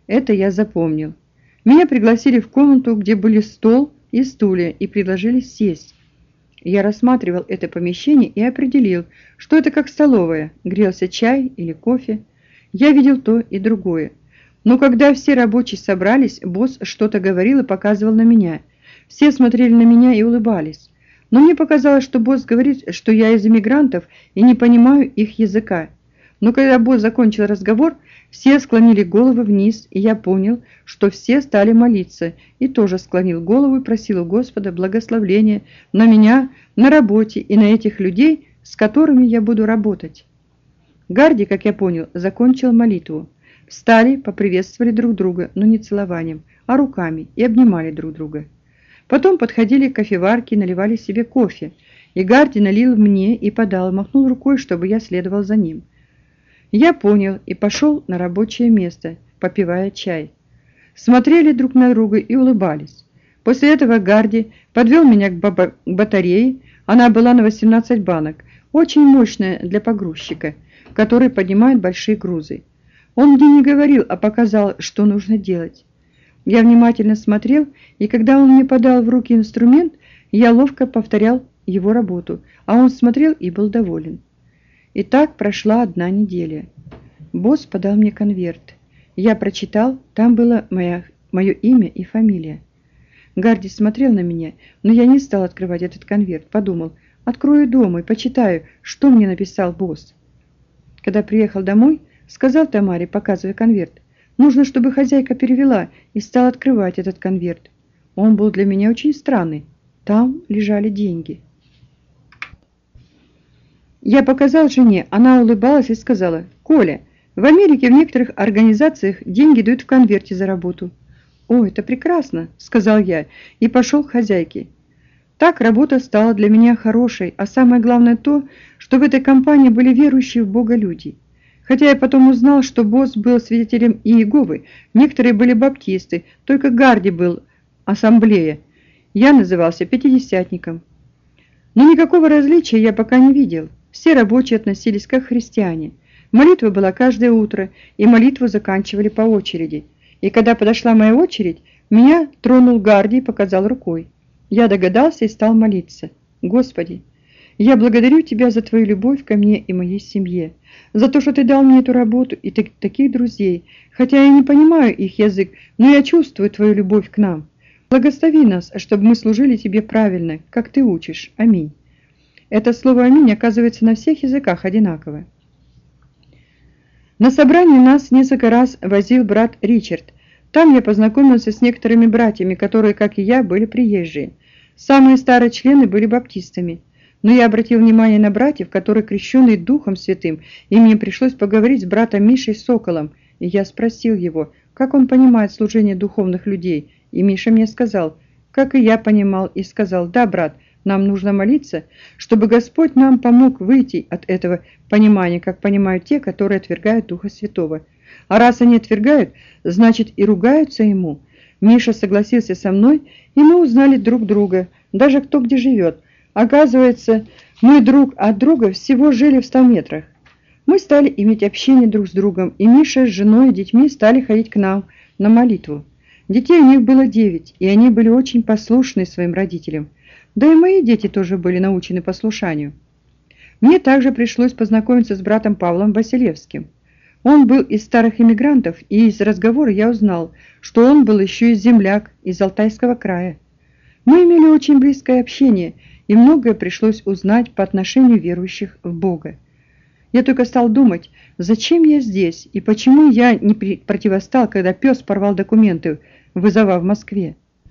Это я запомнил. Меня пригласили в комнату, где были стол и стулья, и предложили сесть. Я рассматривал это помещение и определил, что это как столовая, грелся чай или кофе. Я видел то и другое. Но когда все рабочие собрались, босс что-то говорил и показывал на меня. Все смотрели на меня и улыбались. Но мне показалось, что босс говорит, что я из эмигрантов и не понимаю их языка. Но когда босс закончил разговор, все склонили головы вниз, и я понял, что все стали молиться, и тоже склонил голову и просил у Господа благословения на меня, на работе и на этих людей, с которыми я буду работать. Гарди, как я понял, закончил молитву. Встали, поприветствовали друг друга, но не целованием, а руками, и обнимали друг друга. Потом подходили к кофеварке и наливали себе кофе, и Гарди налил мне и подал, махнул рукой, чтобы я следовал за ним. Я понял и пошел на рабочее место, попивая чай. Смотрели друг на друга и улыбались. После этого Гарди подвел меня к батарее, она была на 18 банок, очень мощная для погрузчика, который поднимает большие грузы. Он мне не говорил, а показал, что нужно делать. Я внимательно смотрел, и когда он мне подал в руки инструмент, я ловко повторял его работу, а он смотрел и был доволен. И так прошла 1 неделя. Босс подал мне конверт. Я прочитал, там было мое имя и фамилия. Гарди смотрел на меня, но я не стал открывать этот конверт. Подумал, открою дома и почитаю, что мне написал босс. Когда приехал домой, сказал Тамаре, показывая конверт, нужно, чтобы хозяйка перевела, и стал открывать этот конверт. Он был для меня очень странный. Там лежали деньги. Я показал жене, она улыбалась и сказала, «Коля, в Америке в некоторых организациях деньги дают в конверте за работу». «О, это прекрасно», — сказал я и пошел к хозяйке. Так работа стала для меня хорошей, а самое главное то, что в этой компании были верующие в Бога люди. Хотя я потом узнал, что босс был свидетелем Иеговы, некоторые были баптисты, только Гарди был ассамблея. Я назывался пятидесятником. Но никакого различия я пока не видел. Все рабочие относились как христиане. Молитва была каждое утро, и молитву заканчивали по очереди. И когда подошла моя очередь, меня тронул Гарди и показал рукой. Я догадался и стал молиться. «Господи, я благодарю Тебя за Твою любовь ко мне и моей семье, за то, что Ты дал мне эту работу и таких друзей, хотя я не понимаю их язык, но я чувствую Твою любовь к нам. Благослови нас, чтобы мы служили Тебе правильно, как Ты учишь. Аминь». Это слово «аминь» оказывается на всех языках одинаково. На собрание нас несколько раз возил брат Ричард. Там я познакомился с некоторыми братьями, которые, как и я, были приезжие. Самые старые члены были баптистами. Но я обратил внимание на братьев, которые крещены Духом Святым, и мне пришлось поговорить с братом Мишей Соколом, и я спросил его, как он понимает служение духовных людей, и Миша мне сказал, как и я понимал, и сказал, да, брат, нам нужно молиться, чтобы Господь нам помог выйти от этого понимания, как понимают те, которые отвергают Духа Святого. А раз они отвергают, значит и ругаются Ему. Миша согласился со мной, и мы узнали друг друга, даже кто где живет. Оказывается, мы друг от друга всего жили в 100 метрах. Мы стали иметь общение друг с другом, и Миша с женой и детьми стали ходить к нам на молитву. Детей у них было 9, и они были очень послушны своим родителям. Да и мои дети тоже были научены послушанию. Мне также пришлось познакомиться с братом Павлом Василевским. Он был из старых иммигрантов, и из разговора я узнал, что он был еще и земляк из Алтайского края. Мы имели очень близкое общение, и многое пришлось узнать по отношению верующих в Бога. Я только стал думать, зачем я здесь, и почему я не противостал, когда пес порвал документы, вызова в Москве.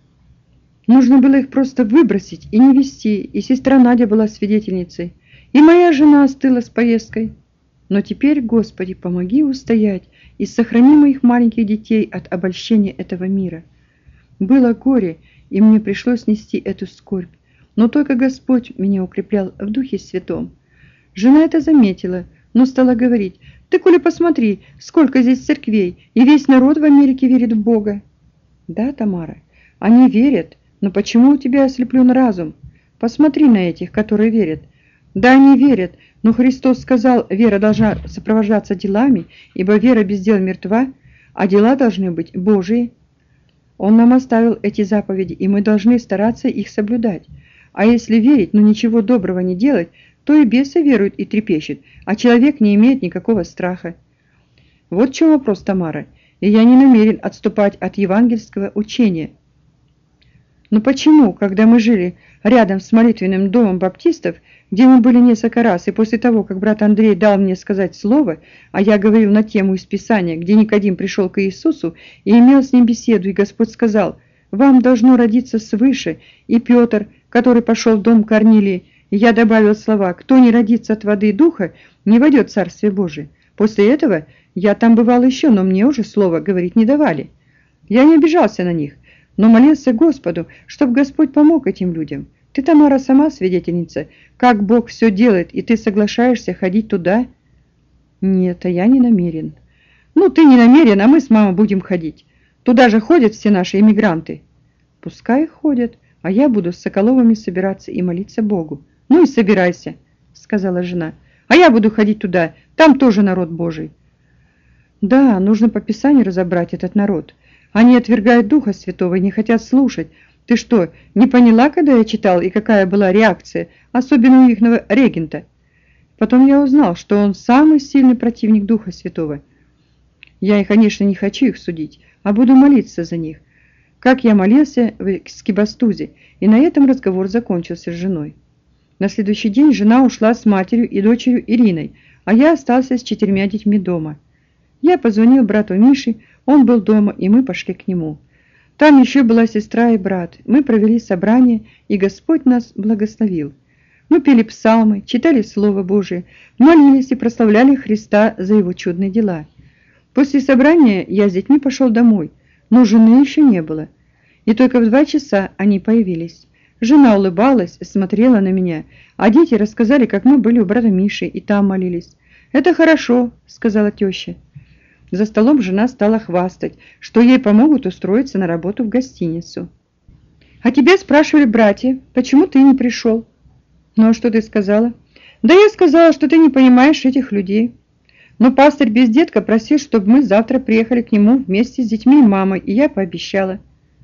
Нужно было их просто выбросить и не везти, и сестра Надя была свидетельницей, и моя жена остыла с поездкой. Но теперь, Господи, помоги устоять и сохрани моих маленьких детей от обольщения этого мира. Было горе, и мне пришлось нести эту скорбь, но только Господь меня укреплял в Духе Святом. Жена это заметила, но стала говорить, «Ты, Коля, посмотри, сколько здесь церквей, и весь народ в Америке верит в Бога». «Да, Тамара, они верят, но почему у тебя ослеплен разум? Посмотри на этих, которые верят». «Да, они верят, но Христос сказал, вера должна сопровождаться делами, ибо вера без дел мертва, а дела должны быть Божии. Он нам оставил эти заповеди, и мы должны стараться их соблюдать. А если верить, но ничего доброго не делать, то и бесы веруют и трепещут, а человек не имеет никакого страха. Вот в чем вопрос, Тамара, и я не намерен отступать от евангельского учения. Но почему, когда мы жили рядом с молитвенным домом баптистов, где мы были несколько раз, и после того, как брат Андрей дал мне сказать слово, а я говорил на тему из Писания, где Никодим пришел к Иисусу и имел с ним беседу, и Господь сказал: «Вам должно родиться свыше», и Петр, который пошел в дом Корнилии, и я добавил слова: «Кто не родится от воды и духа, не войдет в Царствие Божие». После этого я там бывал еще, но мне уже слово говорить не давали. Я не обижался на них, но молился Господу, чтобы Господь помог этим людям. Ты, Тамара, сама свидетельница, как Бог все делает, и ты соглашаешься ходить туда? Нет, а я не намерен. Ну, ты не намерен, а мы с мамой будем ходить. Туда же ходят все наши эмигранты. Пускай ходят, а я буду с Соколовыми собираться и молиться Богу. Ну и собирайся, сказала жена. А я буду ходить туда, там тоже народ Божий. Да, нужно по Писанию разобрать этот народ. Они отвергают Духа Святого и не хотят слушать. Ты что, не поняла, когда я читал, и какая была реакция, особенно у ихного регента? Потом я узнал, что он самый сильный противник Духа Святого. Я, конечно, не хочу их судить, а буду молиться за них, как я молился в Скибастузе, и на этом разговор закончился с женой. На следующий день жена ушла с матерью и дочерью Ириной, а я остался с 4 детьми дома. Я позвонил брату Мише, он был дома, и мы пошли к нему. Там еще была сестра и брат. Мы провели собрание, и Господь нас благословил. Мы пели псалмы, читали Слово Божие, молились и прославляли Христа за Его чудные дела. После собрания я с детьми пошел домой, но жены еще не было. И только в 2 часа они появились. Жена улыбалась, смотрела на меня, а дети рассказали, как мы были у брата Миши и там молились. «Это хорошо», — сказала теща. За столом жена стала хвастать, что ей помогут устроиться на работу в гостиницу. «А тебя спрашивали братья, почему ты не пришел?» «Ну а что ты сказала?» «Да я сказала, что ты не понимаешь этих людей. Но пастырь Бездетка просил, чтобы мы завтра приехали к нему вместе с детьми и мамой, и я пообещала».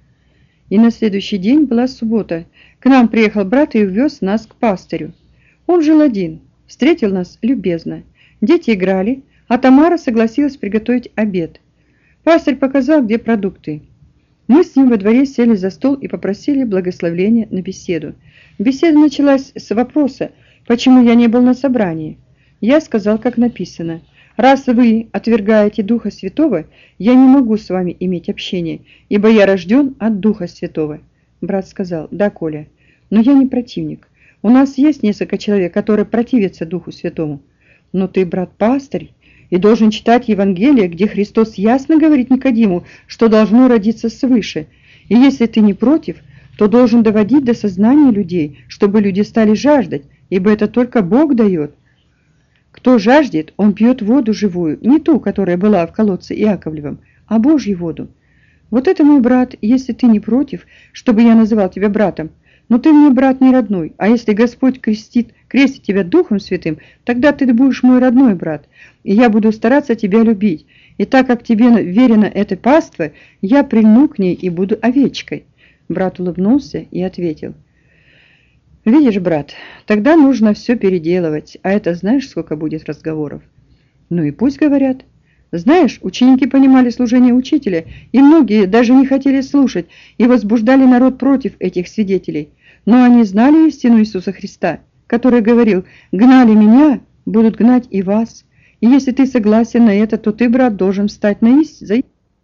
И на следующий день была суббота. К нам приехал брат и увез нас к пастырю. Он жил один, встретил нас любезно. Дети играли, а Тамара согласилась приготовить обед. Пастырь показал, где продукты. Мы с ним во дворе сели за стол и попросили благословения на беседу. Беседа началась с вопроса, почему я не был на собрании. Я сказал, как написано: «Раз вы отвергаете Духа Святого, я не могу с вами иметь общение, ибо я рожден от Духа Святого». Брат сказал: «Да, Коля, но я не противник. У нас есть несколько человек, которые противятся Духу Святому. Но ты, брат-пастырь, и должен читать Евангелие, где Христос ясно говорит Никодиму, что должно родиться свыше. И если ты не против, то должен доводить до сознания людей, чтобы люди стали жаждать, ибо это только Бог дает. Кто жаждет, он пьет воду живую, не ту, которая была в колодце Иаковлевом, а Божью воду. Вот это мой брат, если ты не против, чтобы я называл тебя братом, но ты мне брат не родной, а если Господь крестит тебя Духом Святым, тогда ты будешь мой родной брат, и я буду стараться тебя любить. И так как тебе верено это паство, я прильну к ней и буду овечкой». Брат улыбнулся и ответил: «Видишь, брат, тогда нужно все переделывать, а это знаешь, сколько будет разговоров?» «Ну и пусть говорят. Знаешь, ученики понимали служение учителя, и многие даже не хотели слушать и возбуждали народ против этих свидетелей. Но они знали истину Иисуса Христа, который говорил: «Гнали меня, будут гнать и вас». И если ты согласен на это, то ты, брат, должен встать за